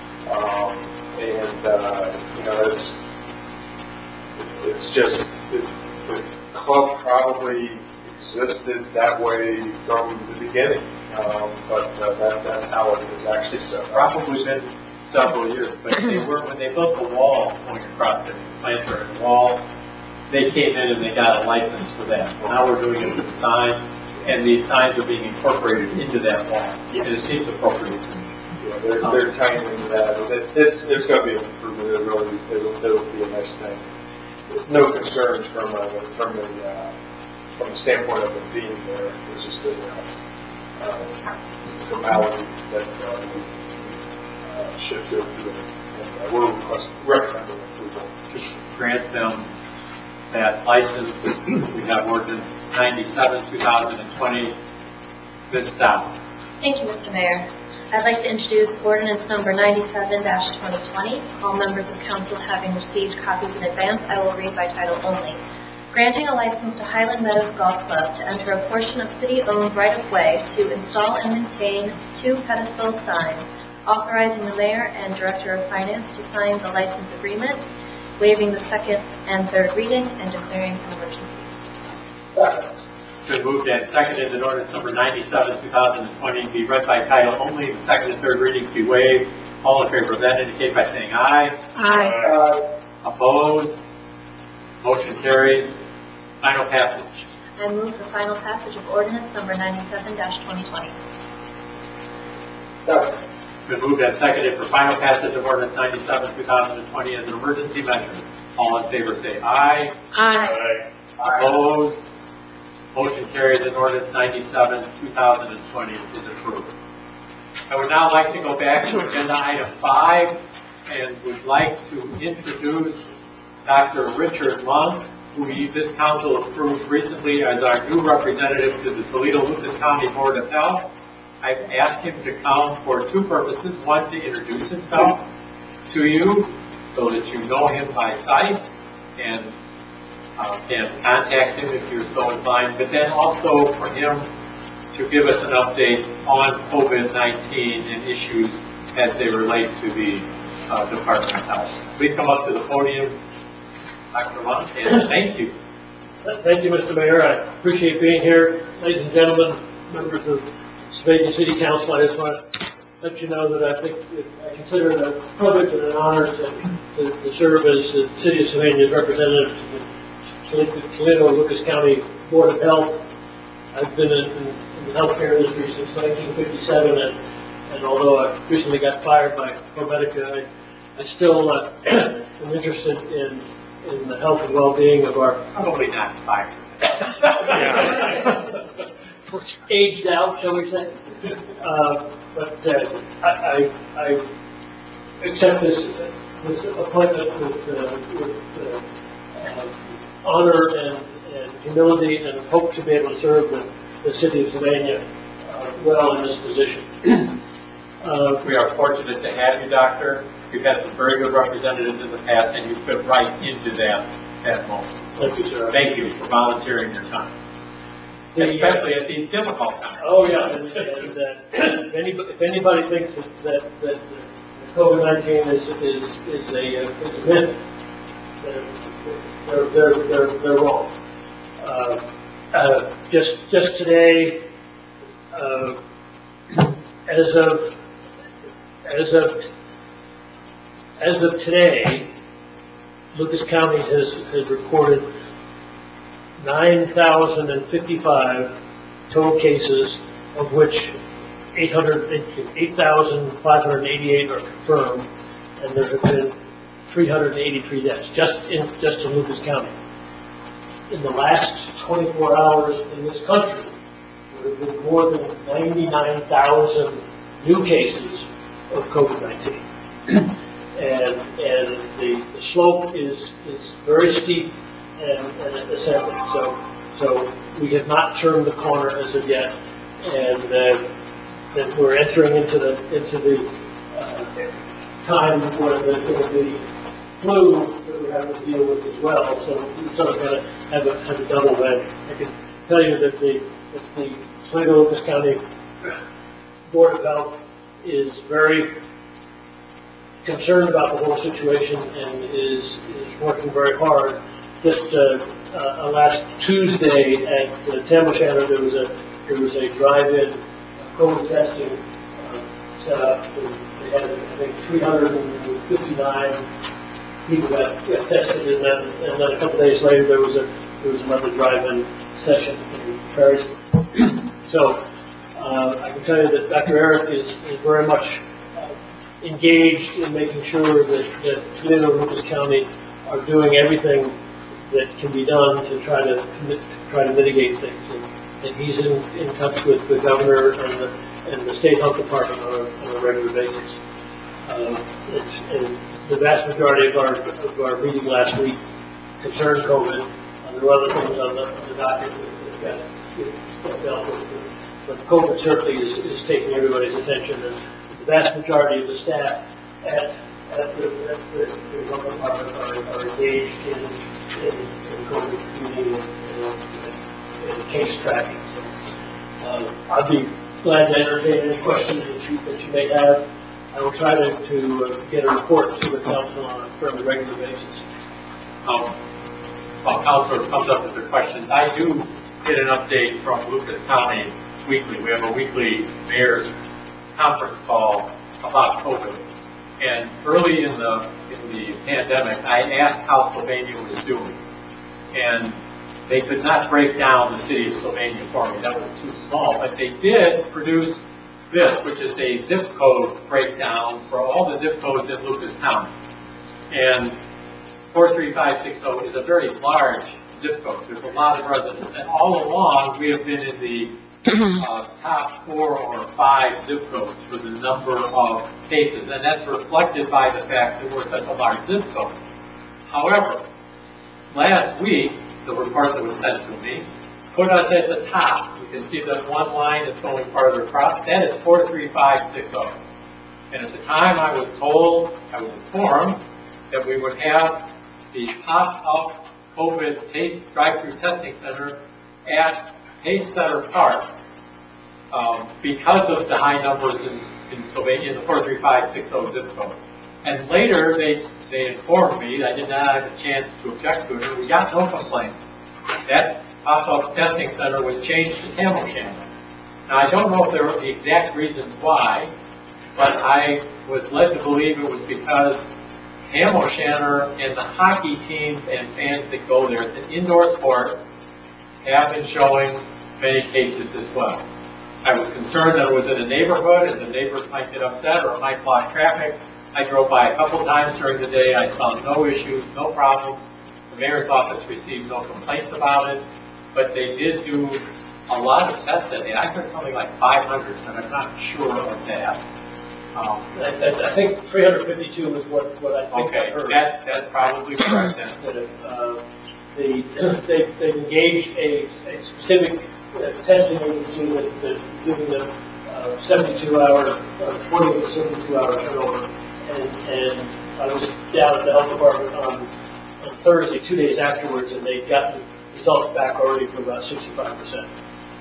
It's just, the club probably existed that way from the beginning, but that's how it is actually set up. Probably been several years, but they were, when they built the wall going across the planter and wall, they came in and they got a license for that. Well, now we're doing it with the signs, and these signs are being incorporated into that wall, and it seems appropriate to me. Yeah, they're tying into that. It's going to be an improvement. It'll be a nice thing. No concerns from the standpoint of it being there. It's just a formality that we should go through, and we're recommending approval. Grant them that license. We have ordinance 97, 2020. Ms. Dow. Thank you, Mr. Mayor. I'd like to introduce ordinance number 97-2020. All members of council having received copies in advance, I will read by title only. Granting a license to Highland Meadows Golf Club to enter a portion of city-owned right-of-way to install and maintain 2 pedestal signs, authorizing the mayor and director of finance to sign the license agreement, waiving the second and third reading, and declaring an emergency. Been moved and seconded that ordinance number 97, 2020 be read by title only. The second and third readings be waived. All in favor of that indicate by saying aye. Aye. Opposed? Motion carries. Final passage. I move the final passage of ordinance number 97-2020. It's been moved and seconded for final passage of ordinance 97, 2020 as an emergency measure. All in favor say aye. Aye. Opposed? Motion carries and ordinance 97, 2020 is approved. I would now like to go back to agenda item 5 and would like to introduce Dr. Richard Monk, who this council approved recently as our new representative to the Toledo-Lucas County Board of Health. I've asked him to come for 2 purposes. One, to introduce himself to you so that you know him by sight and can contact him if you're so inclined, but then also for him to give us an update on COVID-19 and issues as they relate to the department's health. Please come up to the podium, Dr. Monk, and thank you. Thank you, Mr. Mayor. I appreciate being here. Ladies and gentlemen, members of Sylvania City Council, I just want to let you know that I consider it a privilege and an honor to serve as the City of Sylvania's representative to the Toledo-Lucas County Board of Health. I've been in the healthcare industry since 1957, and although I recently got fired by ProMedica, I still am interested in the health and well-being of our... Probably not fired. Aged out, shall we say. But I accept this appointment with honor and humility, and hope to be able to serve the city of Sylvania well in this position. We are fortunate to have you, Doctor. We've had some very good representatives in the past, and you fit right into that moment. So thank you, sir. Thank you for volunteering your time, especially at these difficult times. Oh, yeah. And if anybody thinks that COVID-19 is a myth, they're wrong. Just today, as of today, Lucas County has recorded 9,055 total cases, of which 8,588 are confirmed, and there have been 383 deaths just in Lucas County. In the last 24 hours in this country, there have been more than 99,000 new cases of COVID-19. and the slope is very steep and assembly. So we have not turned the corner as of yet, and that we're entering into the time where there's going to be flu that we have to deal with as well. So it's sort of going to have a double whammy. I can tell you that the Toledo-Lucas County Board of Health is very concerned about the whole situation and is working very hard. Just last Tuesday at Tam O'Shanter, there was a drive-in COVID testing set up. They had, I think, 359 people got tested, and then a couple days later there was another drive-in session in Perrysburg. So I can tell you that Dr. Eric is very much engaged in making sure that Toledo and Lucas County are doing everything that can be done to try to mitigate things. And he's in touch with the governor and the state health department on a regular basis. And the vast majority of our meeting last week concerned COVID. There were other things on the docket that got dealt with, but COVID certainly is taking everybody's attention, and the vast majority of the staff at the health department are engaged in COVID community and case tracking. So I'd be glad to entertain any questions that you may have. I will try to get a report to the council on a fairly regular basis. While Councilor comes up with their questions, I do get an update from Lucas County weekly. We have a weekly mayor's conference call about COVID. And early in the pandemic, I asked how Sylvania was doing. And they could not break down the city of Sylvania for me. That was too small. But they did produce this, which is a zip code breakdown for all the zip codes in Lucas County. And 43560 is a very large zip code. There's a lot of residents. And all along, we have been in the top 4 or 5 zip codes for the number of cases. And that's reflected by the fact that we're such a large zip code. However, last week, the report that was sent to me put us at the top. You can see that one line is going farther across. That is 43560. And at the time I was informed that we would have the pop-up COVID drive-through testing center at Pace Center Park because of the high numbers in Sylvania, in the 43560 zip code. And later they informed me, I did not have a chance to object to it, and we got no complaints. That pop-up testing center was changed to Tam O'Shanter. Now I don't know if there were the exact reasons why, but I was led to believe it was because Tam O'Shanter and the hockey teams and fans that go there, it's an indoor sport, have been showing many cases as well. I was concerned that it was in a neighborhood and the neighbors might get upset or it might block traffic. I drove by a couple times during the day. I saw no issues, no problems. The mayor's office received no complaints about it, but they did do a lot of tests that day. I heard something like 500, and I'm not sure of that. I think 352 is what I think I heard. That's probably correct then. They've engaged a specific testing agency that's giving them 72-hour, 40 to 72-hour turnover. And I was down at the health department on Thursday, 2 days afterwards, and they'd gotten results back already for about 65%.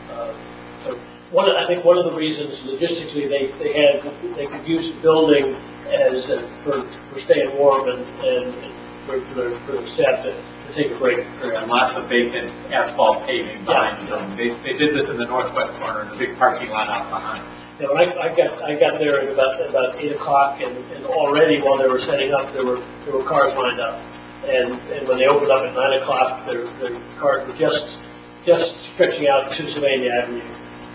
So I think one of the reasons logistically they could use the building as for staying warm and for the staff to take a break. And lots of vacant asphalt paving behind them. They did this in the northwest corner in the big parking lot out behind. Yeah, when I got there at about 8 o'clock, and already while they were setting up, there were cars lined up. And when they opened up at 9 o'clock, the cars were just stretching out to Sylvania Avenue.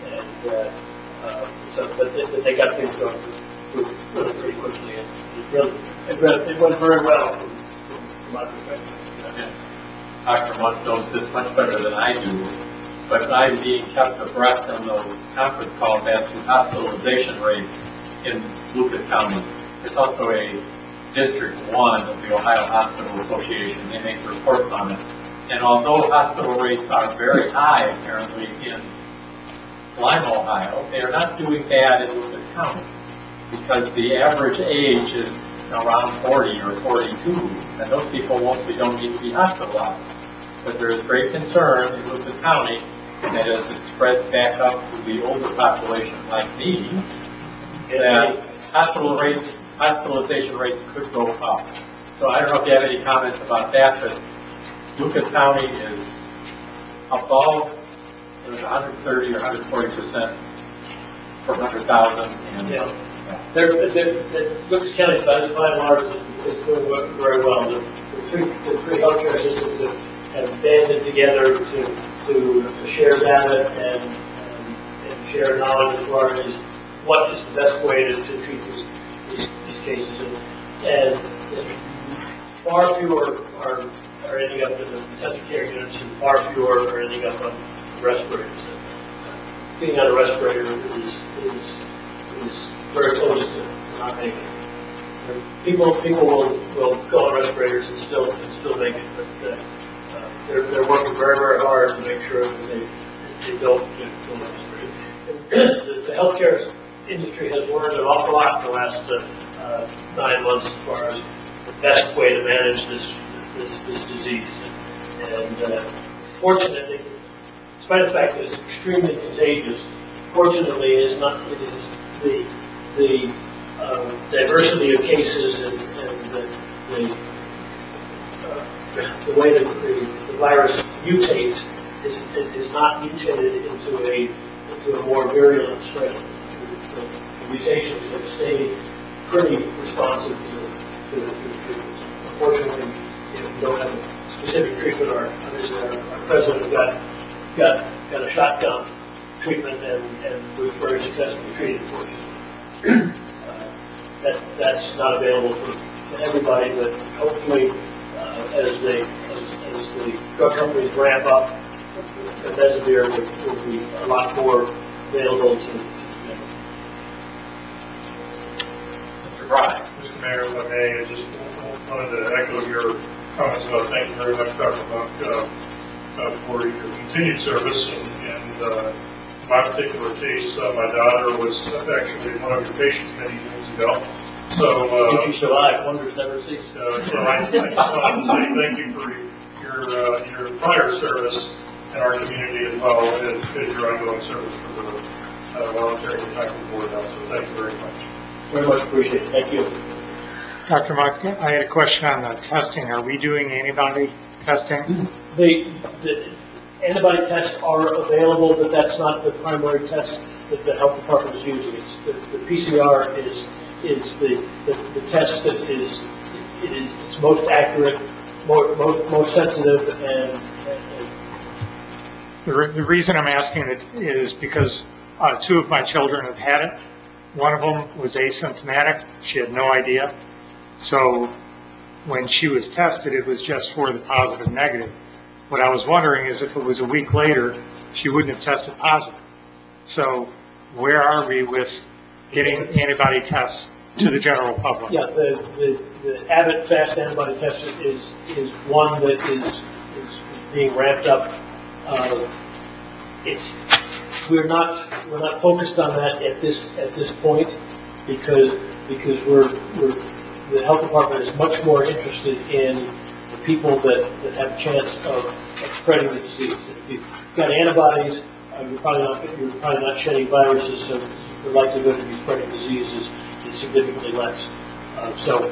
But they got things going really pretty quickly, and it went very well from my perspective. Dr. Munt knows this much better than I do, but I'm being kept abreast on those conference calls as to hospitalization rates in Lucas County. It's also a District 1 of the Ohio Hospital Association. They make reports on it. And although hospital rates are very high apparently in Lima, Ohio, they are not doing bad in Lucas County because the average age is around 40 or 42, and those people mostly don't need to be hospitalized. But there is great concern in Lucas County that as it spreads back up to the older population like me, that hospitalization rates could go up. So I don't know if you have any comments about that, but Lucas County is above 130 or 140% per 100,000. And Lucas County, by and large, is doing very well. The three healthcare systems have banded together to share data and share knowledge as far as what is the best way to treat these cases. And far fewer are ending up in the intensive care units, and far fewer are ending up on respirators. Being on a respirator is very close to not making it. People will go on respirators and still make it, but they're working very, very hard to make sure that they don't go on respirators. The healthcare industry has learned an awful lot in the last 9 months as far as the best way to manage this disease. And fortunately, despite the fact that it's extremely contagious, fortunately it is the diversity of cases and the way that the virus mutates is not mutated into a more virulent strain. The mutations have stayed pretty responsive to the treatments. Unfortunately, we don't have a specific treatment. Our president got a shotgun treatment and was very successfully treated, fortunately. That's not available for everybody, but hopefully as the drug companies ramp up, remdesivir will be a lot more available to the general. Mr. Bryan. Mr. Mayor, if I may, I just wanted to echo your comments about thank you very much, Dr. Monk, for your continued service. And in my particular case, my daughter was actually one of your patients many years ago. So she survived. Wonders never cease. So I just wanted to say thank you for your prior service in our community as well as your ongoing service for the voluntary retirement board. So thank you very much. Very much appreciated. Thank you. Dr. Monk, I had a question on the testing. Are we doing antibody testing? The antibody tests are available, but that's not the primary test that the health department is using. It's the PCR is the test that it's most accurate, most sensitive, and the reason I'm asking it is because 2 of my children have had it. One of them was asymptomatic. She had no idea. So when she was tested, it was just for the positive and negative. What I was wondering is if it was a week later, she wouldn't have tested positive. So where are we with getting antibody tests to the general public? Yeah, the Abbott Fast Antibody Test is one that is being ramped up. We're not focused on that at this point because the health department is much more interested in the people that have a chance of spreading the disease. If you've got antibodies, you're probably not shedding viruses, so the likelihood of you spreading disease is significantly less. So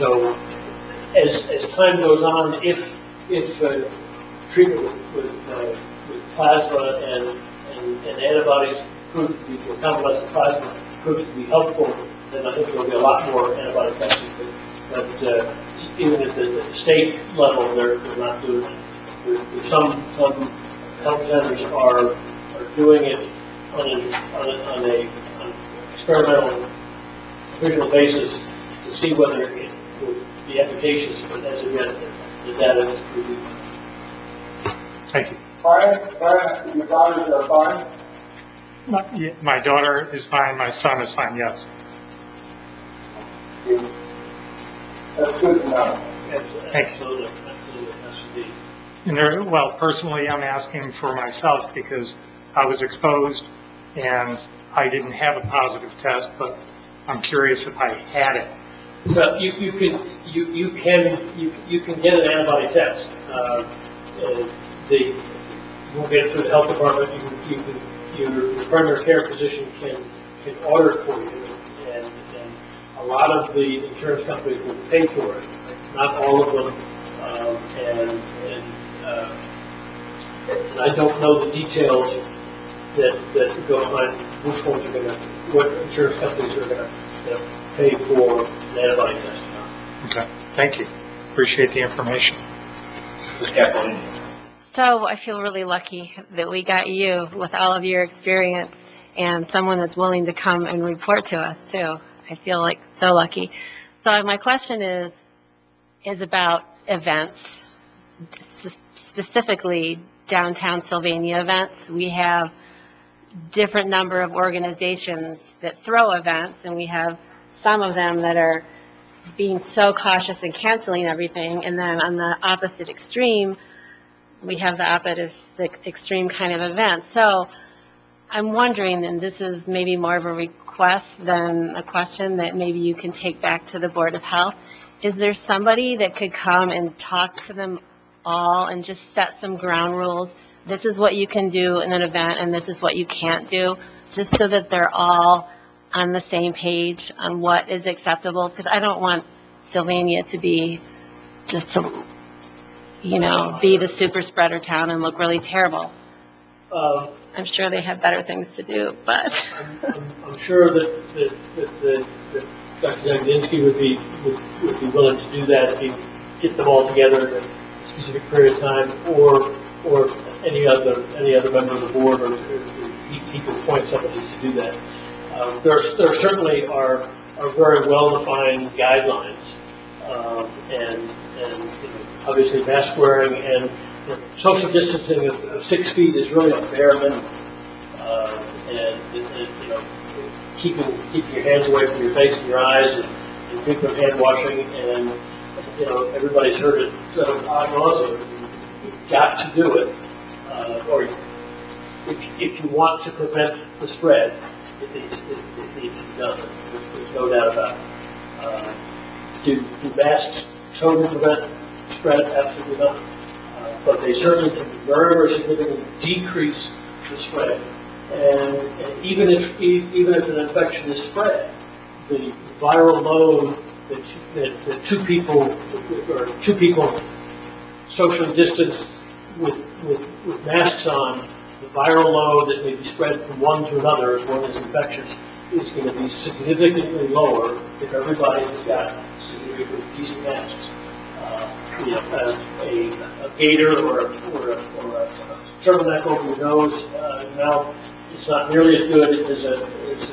as time goes on, if treatment with plasma and antibodies proves to be, or convalescent plasma proves to be helpful, then I think there will be a lot more antibody testing. But even at the state level, they're not doing it. Some health centers are doing it on an experimental, provisional basis to see whether it will be efficacious. But as of yet, the data is pretty good. Thank you. Brian, your daughters are fine? My daughter is fine. My son is fine, yes. That's good to know. Absolutely. Yes, indeed. Well, personally, I'm asking for myself because I was exposed and I didn't have a positive test, but I'm curious if I had it. So you can get an antibody test. You won't get it through the health department. Your primary care physician can order it for you, and a lot of the insurance companies will pay for it. Not all of them, and I don't know the details that go behind which ones are going to, what insurance companies are going to pay for an antibody test. Okay, thank you. Appreciate the information. This is Kathleen. So I feel really lucky that we got you with all of your experience and someone that's willing to come and report to us too. I feel like so lucky. So my question is about events, specifically downtown Sylvania events. We have different number of organizations that throw events, and we have some of them that are being so cautious and canceling everything. And then on the opposite extreme, we have the opposite extreme kind of event. So I'm wondering, and this is maybe more of a request than a question that maybe you can take back to the Board of Health. Is there somebody that could come and talk to them all and just set some ground rules? This is what you can do in an event, and this is what you can't do, just so that they're all on the same page on what is acceptable? Because I don't want Sylvania to be just some, be the super spreader town and look really terrible. I'm sure they have better things to do, but I'm sure that Dr. Zagdinsky would be willing to do that if he get them all together in a specific period of time, or any other member of the board, or he could appoint somebody to do that. There certainly are very well-defined guidelines, and obviously mask wearing and social distancing of 6 feet is really a bare minimum, keeping your hands away from your face and your eyes, and frequent hand washing, and everybody's heard it said ad nauseam. You've got to do it, or if you want to prevent the spread, it needs to be done. There's no doubt about it. Do masks totally prevent spread? Absolutely not. But they certainly can very, very significantly decrease the spread. And even if an infection is spread, the viral load that two people socially distanced with masks on, the viral load that may be spread from one to another as one is infectious is going to be significantly lower if everybody has got significantly decent masks. A gaiter or a turtleneck over your nose, now it's not nearly as good as an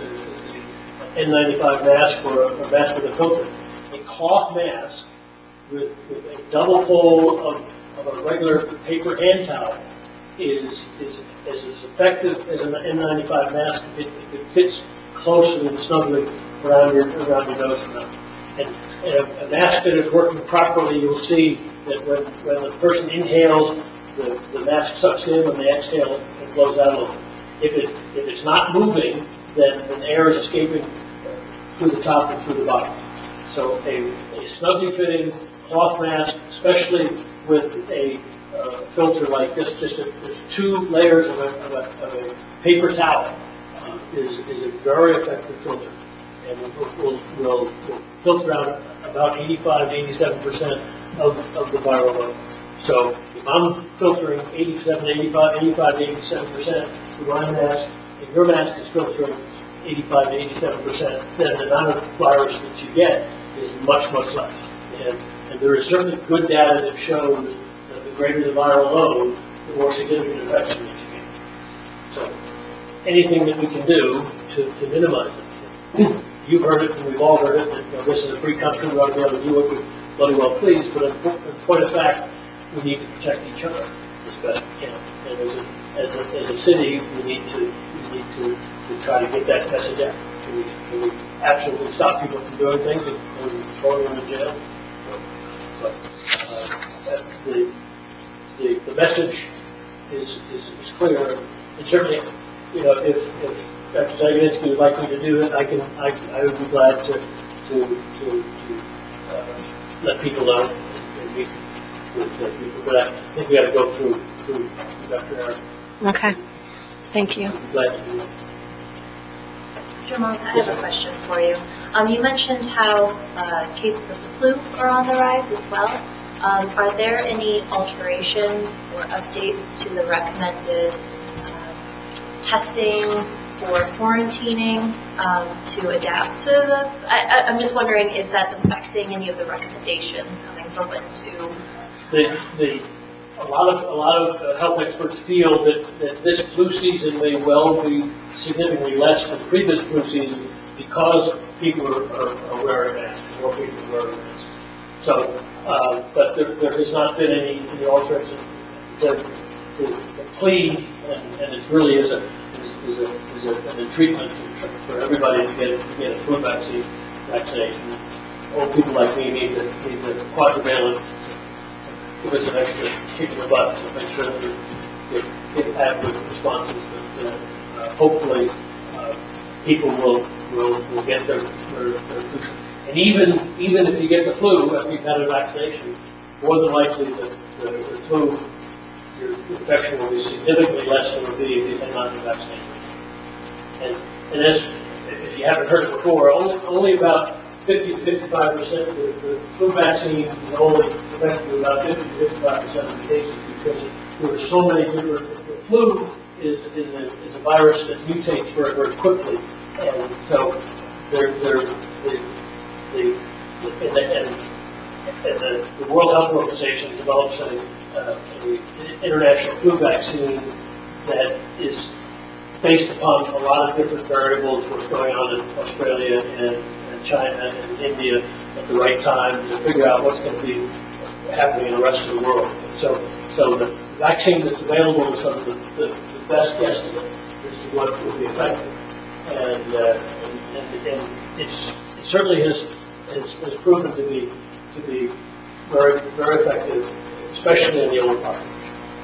N95 mask or a mask with a filter. A cloth mask with a double fold of a regular paper hand towel is as effective as an N95 mask if it fits closely and snugly around your nose and mouth. And a mask that is working properly, you'll see that when the person inhales, the mask sucks in, when they exhale, it blows out a little bit. If it's not moving, then air is escaping through the top and through the bottom. So a snugly fitting cloth mask, especially with a filter like this, just 2 layers of a paper towel, is a very effective filter, and will filter out about 85 to 87% of the viral load. So if I'm filtering 85 to 87% with my mask, and your mask is filtering 85 to 87%, then the amount of virus that you get is much, much less. And there is certainly good data that shows that the greater the viral load, the more significant infection that you get. So anything that we can do to minimize it. You've heard it, and we've all heard it, that this is a free country, we ought to be able to do what we bloody well please, but in point of fact, we need to protect each other as best we can. And as a city, we need to try to get that message out. Can we absolutely stop people from doing things and throw them in jail? So the the message is clear. And certainly, you know, if Dr. Zagininsky would like me to do it, I would be glad to let people know and meet with people. But I think we got to go through Dr. Aaron. Okay. Thank you. I'm glad to do that. Jamal, I have a question for you. You mentioned how cases of the flu are on the rise as well. Are there any alterations or updates to the recommended testing or quarantining to adapt to the? I'm just wondering if that's affecting any of the recommendations coming from it. A lot of health experts feel that this flu season may well be significantly less than previous flu season because people are wearing masks, more people are wearing masks. So, but there has not been any alteration. The plea, and it really is a treatment for everybody to get a flu vaccination. Old people like me need the quadrivalent. Give us an extra kick in the butt to make sure that we get adequate responses. But hopefully, people will get their flu. And even if you get the flu after you've had a vaccination, more than likely the flu, your infection will be significantly less than it would be if you had not been vaccinated. And as if you haven't heard it before, only about 50 to 55% the flu vaccine is only effective about 50 to 55% of the cases because there are so many different. The flu is a virus that mutates very, very quickly, and so the World Health Organization develops an international flu vaccine that is based upon a lot of different variables, what's going on in Australia and China and India at the right time to figure out what's going to be happening in the rest of the world. So the vaccine that's available is some of the best guesstimate as to what will be effective. And it certainly has proven to be very, very effective, especially in the older population.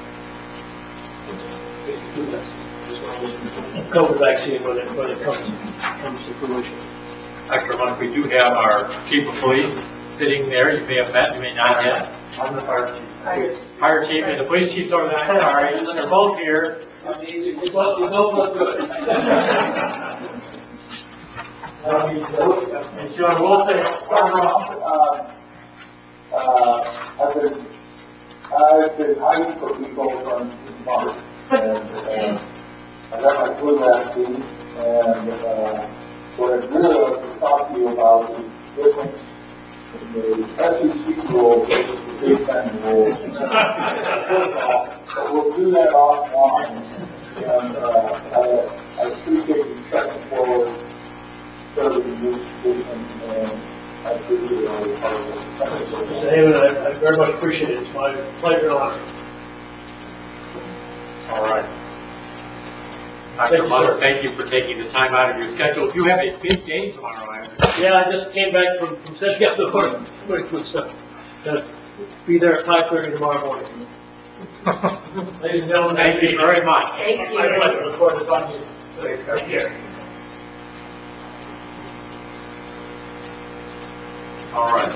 COVID vaccine when it comes to fruition. Dr. Monk, we do have our chief of police sitting there. You may have met, you may not yet. I'm the fire chief. Fire chief and the police chief's over there. I'm sorry, they're both here. You both look good. And Sean Wilson, I've been hiding for people from March, and I got my flu vaccine, and what I'd really like to talk to you about is the difference in the SEC rule versus the Big Ten rule. So we'll do that offline, and I appreciate you stepping forward, serving this position, and I appreciate all your hard work. Mr. Heyman, I very much appreciate it. It's my pleasure and honor. all right. Dr. Monk, thank you for taking the time out of your schedule. You have a big day tomorrow, I understand. Yeah, I just came back from setting up the work. Very good stuff. Be there at 5:30 tomorrow morning. Ladies and gentlemen, Thank you very much. Thank you. My pleasure. Look forward to talking to you today. Take care. All right.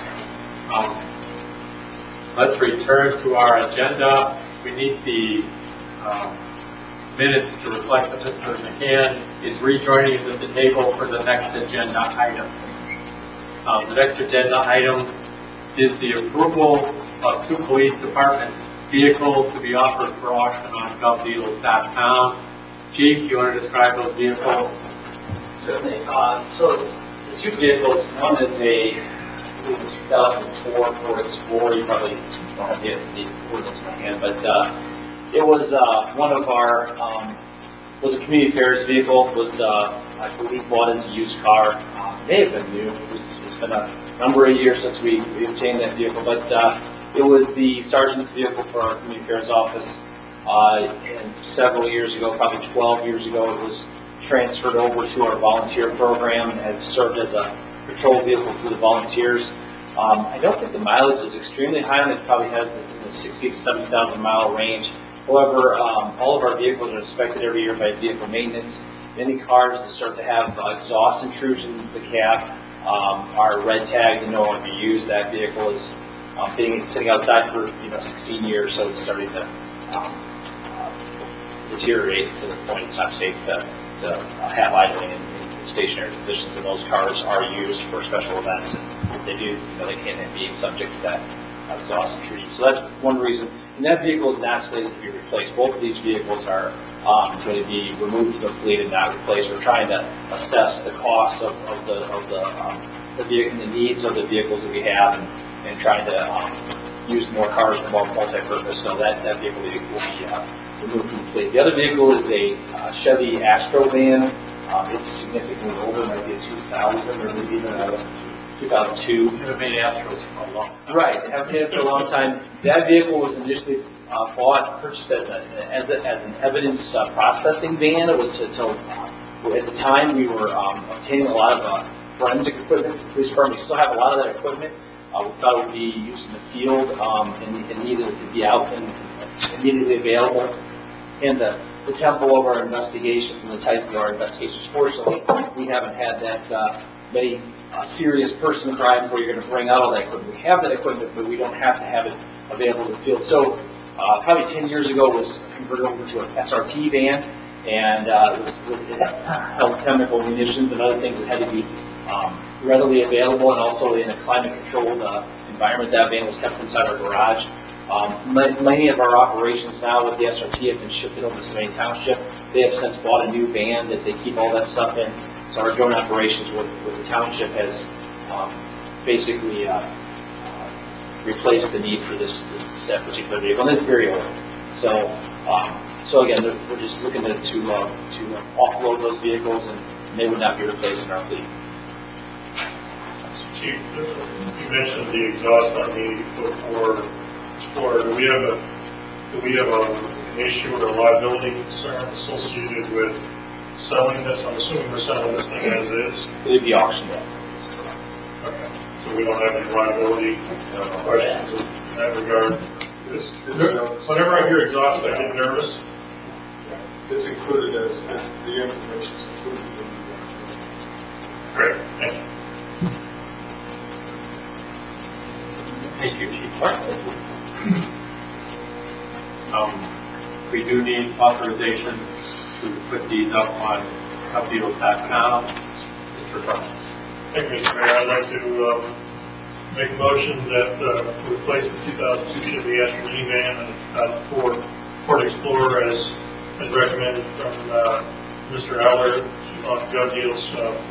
Let's return to our agenda. We need the minutes to reflect that Mr. McCann is rejoining us at the table for the next agenda item. The next agenda item is the approval of 2 police department vehicles to be offered for auction on govdeals.com. Chief, you want to describe those vehicles? Certainly. So it's 2 vehicles. One is a 2004 Ford Explorer. You probably don't have the ordinance in hand, but it was one of our was a community affairs vehicle. Was I believe bought as a used car. May have been new. It's been a number of years since we obtained that vehicle, but it was the sergeant's vehicle for our community affairs office. And several years ago, probably 12 years ago, it was transferred over to our volunteer program and has served as a patrol vehicle for the volunteers. I don't think the mileage is extremely high, it probably has in the 60 to 70,000 mile range. However, all of our vehicles are inspected every year by vehicle maintenance. Many cars that start to have exhaust intrusions into the cab are red tagged and no longer used. That vehicle is sitting outside for 16 years, so it's starting to deteriorate to the point it's not safe to have idling in stationary positions. And those cars are used for special events, and they can't be subject to that exhaust intrusion. So that's one reason. And that vehicle is not slated to be replaced. Both of these vehicles are going to be removed from the fleet and not replaced. We're trying to assess the cost of the vehicle and the needs of the vehicles that we have, and trying to use more cars for multi-purpose. So that vehicle will be removed from the fleet. The other vehicle is a Chevy Astro van. It's significantly older, might be a 2000 or maybe even a 2002. They haven't made Astros for a long time. Right, they haven't had it for a long time. That vehicle was initially purchased as an evidence processing van. It was at the time we were obtaining a lot of forensic equipment. The police department still have a lot of that equipment. We thought it would be used in the field and needed to be out and immediately available. And the tempo of our investigations and the type of our investigations, fortunately, we haven't had that many serious person crimes where you're going to bring out all that equipment. We have that equipment, but we don't have to have it available in the field. So probably 10 years ago, it was converted over to an SRT van, and it held chemical munitions and other things that had to be readily available, and also in a climate-controlled environment. That van was kept inside our garage. Many of our operations now with the SRT have been shifted over to Savannah Township. They have since bought a new van that they keep all that stuff in. So our joint operations with the township has basically replaced the need for that particular vehicle, and it's very old. So again, we're just looking to offload those vehicles, and they would not be replaced in our fleet. Chief, you mentioned the exhaust on the Explorer. Do we have an issue or a liability concern associated with selling this? I'm assuming we're selling this thing as is. It'd be auctioned off. Okay. So we don't have any liability questions in that regard. Whenever I hear exhaust, I get nervous. It's included as the information is included in the Great. Thank you. Thank you, Chief. We do need authorization to put these up on updeals.com. Mr. Cross. Thank you, Mr. Mayor. I'd like to make a motion that we replace the 2002 Chevy Astro minivan and Ford Explorer as recommended from Mr. Aller on Gov Deals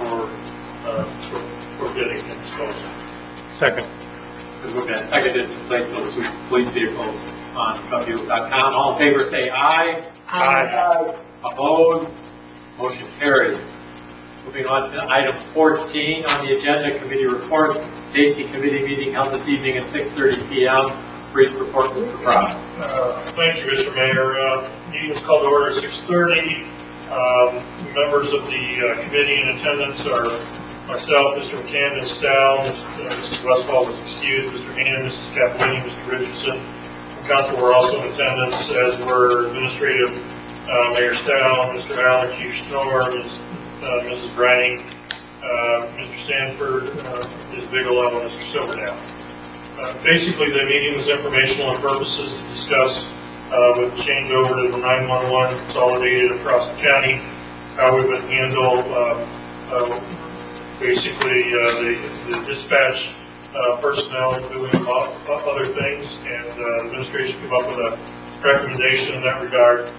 for bidding and disposal. Second. We've moved and seconded to place those two police vehicles on updeals.com. All in favor say aye. Aye. Opposed? Motion carries. Moving on to item 14 on the agenda, committee reports. Safety Committee meeting held this evening at 6:30 p.m. Brief report, Mr. Brown. Thank you, Mr. Mayor. Meeting was called to order at 6:30. Members of the committee in attendance are myself, Mr. McCann, Ms. Stow, Mrs. Westfall was excused, Mr. Hannon, Mrs. Capolini, Mr. Richardson. The council were also in attendance, as were administrative Mayor Stow, Mr. Allen, Chief Schnorr, Mrs. Brining, Mr. Sanford, Ms. Bigelow, and Mr. Silverdown. Basically, the meeting was informational in purposes to discuss with the changeover to the 911 consolidated across the county, how we would handle basically the dispatch personnel doing other things, and the administration came up with a recommendation in that regard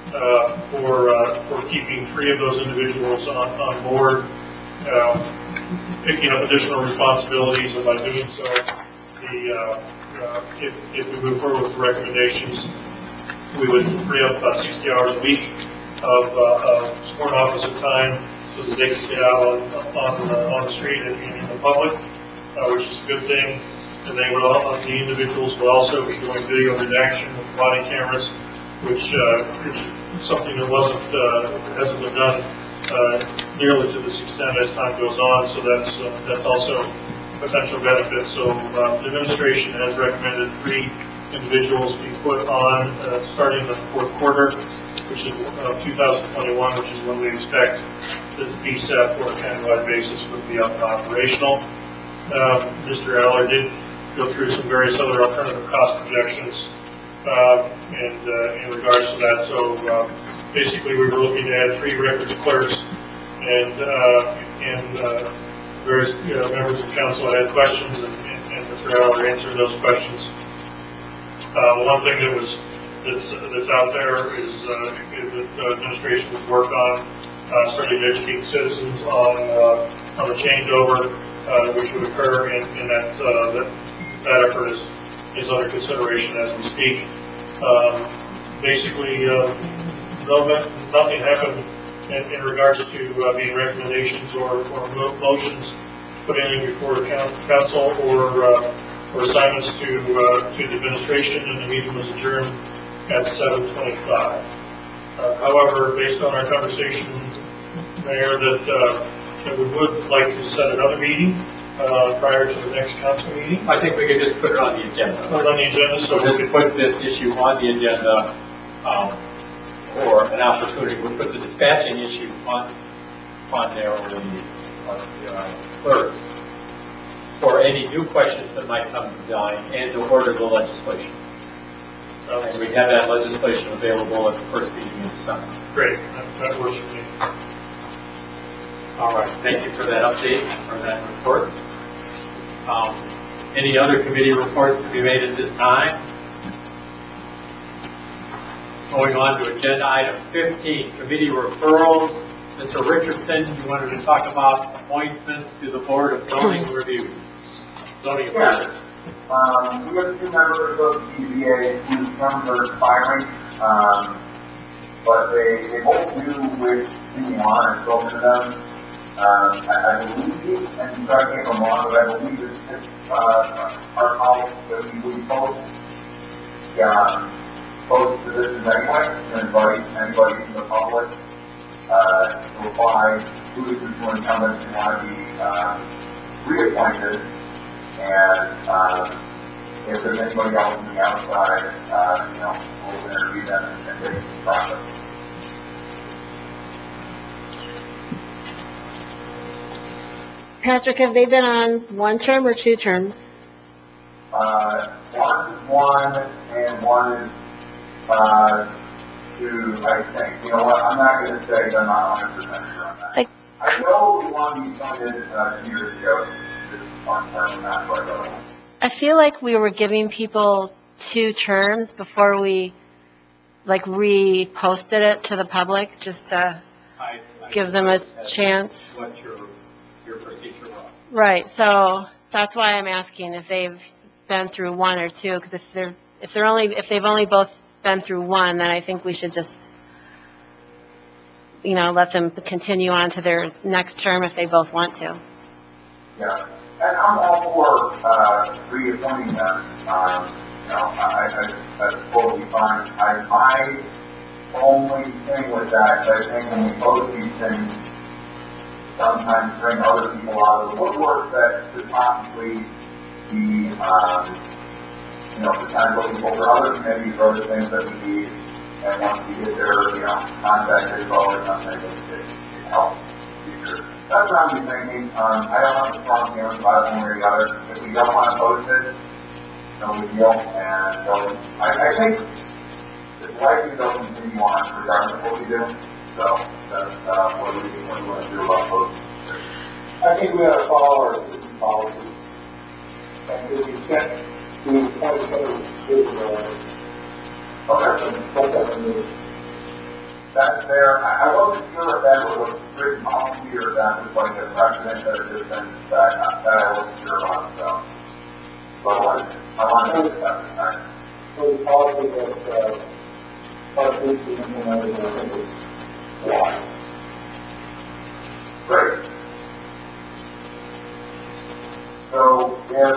for keeping 3 of those individuals on board, picking up additional responsibilities, and by doing so, if we move forward with the recommendations, we would free up about 60 hours a week of sworn officer time so that they can stay out on the street and in the public, which is a good thing. And they would the individuals will also be doing video redaction with body cameras, which is something that hasn't been done nearly to this extent as time goes on. So that's also potential benefits. So the administration has recommended 3 individuals be put on starting in the fourth quarter, which is 2021, which is when we expect that the PSAP for a countywide basis would be up and operational. Mr. Eller did go through some various other alternative cost projections and in regards to that. So basically, we were looking to add 3 records clerks, and various members of council had questions, and Mr. Eller answered those questions. One thing that's out there is that the administration would work on starting to educate citizens on the changeover, which would occur, and that effort is under consideration as we speak. Basically, nothing happened in regards to being recommendations or motions put in before the council or assignments to the administration, and the meeting was adjourned at 7:25. However, based on our conversation, Mayor, that we would like to set another meeting prior to the next council meeting. I think we could just put it on the agenda. Put it on the agenda, so we'll just put this issue on the agenda for an opportunity. We'll put the dispatching issue on there on the clerks for any new questions that might come to mind and to order the legislation. And we have that legislation available at the first meeting in December. Great, that works for me. All right, thank you for that update or that report. Any other committee reports to be made at this time? Going on to agenda item 15, committee referrals. Mr. Richardson, you wanted to talk about appointments to the Board of Zoning Review. Zoning Affairs. We have 2 members of the ZBA whose terms are expiring, but they both do with continuing and spoken to them. I believe, and correct me if I'm wrong, but I believe it's our colleagues that we post positions anyway, and invite anybody from the public to apply who is new incumbents who want to be reappointed. And if there's anybody else on the outside, we'll interview them and get into the process. Patrick, have they been on 1 term or 2 terms? One is 1 and 1 is 2, I think. You know what? I'm not going to say I'm not 100% sure on that. I know we want to be appointed 2 years ago. I feel like we were giving people 2 terms before we reposted it to the public, just to give them a chance. What your procedure was. Right. So that's why I'm asking if they've been through 1 or 2, because if they've only both been through 1, then I think we should just let them continue on to their next term if they both want to. Yeah. And I'm all for reappointing them. That's totally fine. My only thing with that is I think when we post these things, sometimes bring other people out of the woodwork that could possibly be, potential people for other committees or other things that we need. And once we get their, contact info or something, it helps. That's what I'm thinking. I don't have a strong feeling about it one way or the other. If we don't want to post it, no big deal. And so I think it's likely they'll continue on regardless of what we do. So that's what do you want to do about posting? I think we ought to follow our existing policy. And if we can't do quite as much that's fair. I wasn't sure if that was a strict policy or if that was like a precedent that had just been set. That I wasn't sure about, so. But I want to discuss it. So the policy that our police is implemented, I think is wise. Great. So if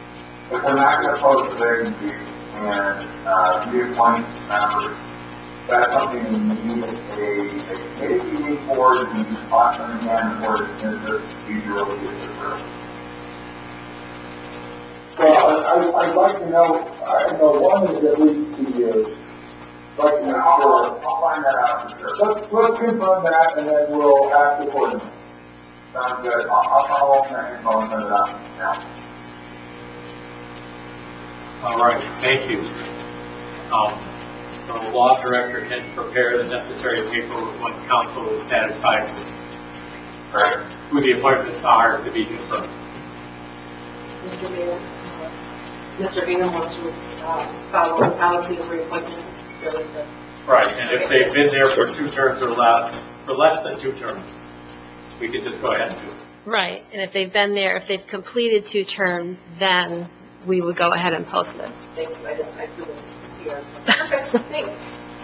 we're not going to post the vacancies and reappoint members, that's something we need a committee meeting for, do we just talk to them again, or is it easier to get it through? So I'd like to know, I know one is at least 2 years. Like to make sure. I'll find that out for sure. Let's confirm that and then we'll act accordingly. Sounds good. I'll follow up on that info and send it out now. All right, thank you. The law director can prepare the necessary paperwork once council is satisfied with who the appointments are to be confirmed. Mr. Mayor, Mr. Bingham wants to follow the policy of reappointment. Right, and if they've been there for 2 terms or less, for less than 2 terms, we can just go ahead and do it. Right, and if they've been there, if they've completed 2 terms, then we would go ahead and post it. Thank you. I couldn't hear. Perfect. Thanks.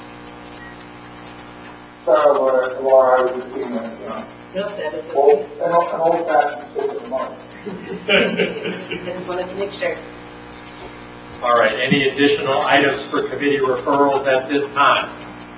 So, Laura, I was just being, Yep, that is an old-fashioned stick of the mud. I just wanted to make sure. All right, any additional items for committee referrals at this time?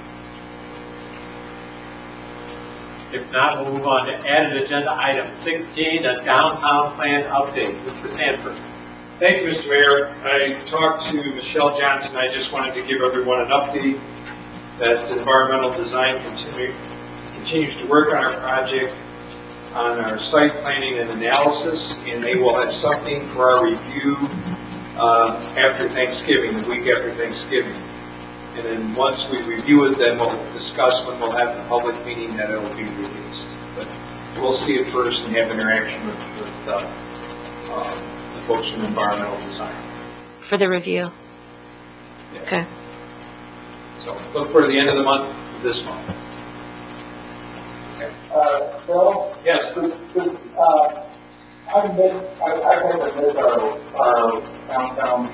If not, we'll move on to added agenda item 16, a downtown plan update. Mr. Sanford. Thank you, Mr. Mayor. I talked to Michelle Johnson. I just wanted to give everyone an update that Environmental Design continues to work on our project, on our site planning and analysis, and they will have something for our review after Thanksgiving, the week after Thanksgiving. And then once we review it, then we'll discuss when we'll have the public meeting that it will be released. But we'll see it first and have interaction with the folks from Environmental Design. For the review? Yes. Okay. So look for the end of the month, this month. Okay. Bill? Yes. I think I missed our downtown,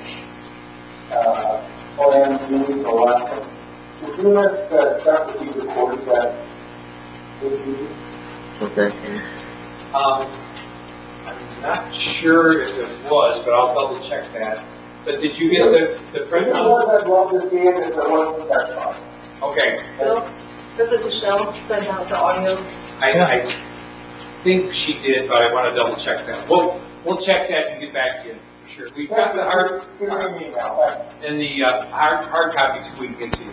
plan meeting the last one. Did you miss that would be recorded that? I'm not sure if it was, but I'll double check that. But did you get the print? If it was, I'd love to see it. If it wasn't, that's fine. Okay. Bill, does Michelle send out the audio? I think she did, but I want to double check that. We'll check that and get back to you for sure. We've got the hard and the hard copies we can get to you.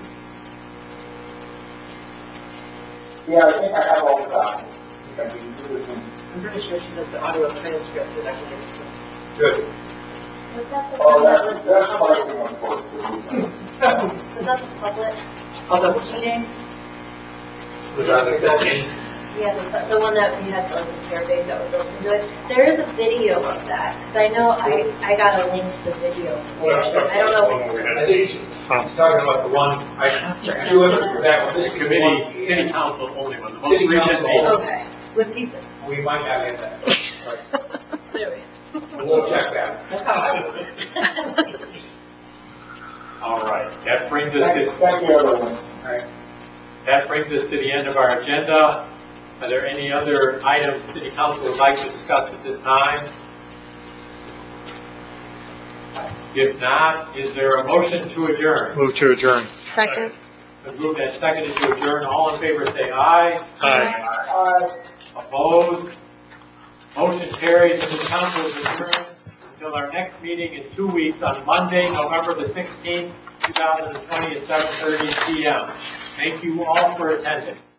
Yeah, I think I have all the documents. I'm pretty sure she does the audio transcript that I can get it to. Good. Was that the Oh, one that was the that's public? my report. Was that the public I'll double check. meeting? Was that the 15? Yeah, the one that we had the survey that was built into it. There is a video of that, because I know I got a link to the video. I don't know if it's. I think she's talking about the one, I do it for that one. This Committee, city council only one, the most City recent council. meeting. Okay, with pizza. We might not have that. There we We'll check that. All right, that brings us to. Thank you, everyone. All right. That brings us to the end of our agenda. Are there any other items City Council would like to discuss at this time? If not, is there a motion to adjourn? Move to adjourn. Second? Moved and seconded to adjourn. All in favor say aye. Aye. Opposed? Motion carries and the council is adjourned until our next meeting in 2 weeks on Monday, November the 16th, 2020 at 7:30 p.m. Thank you all for attending.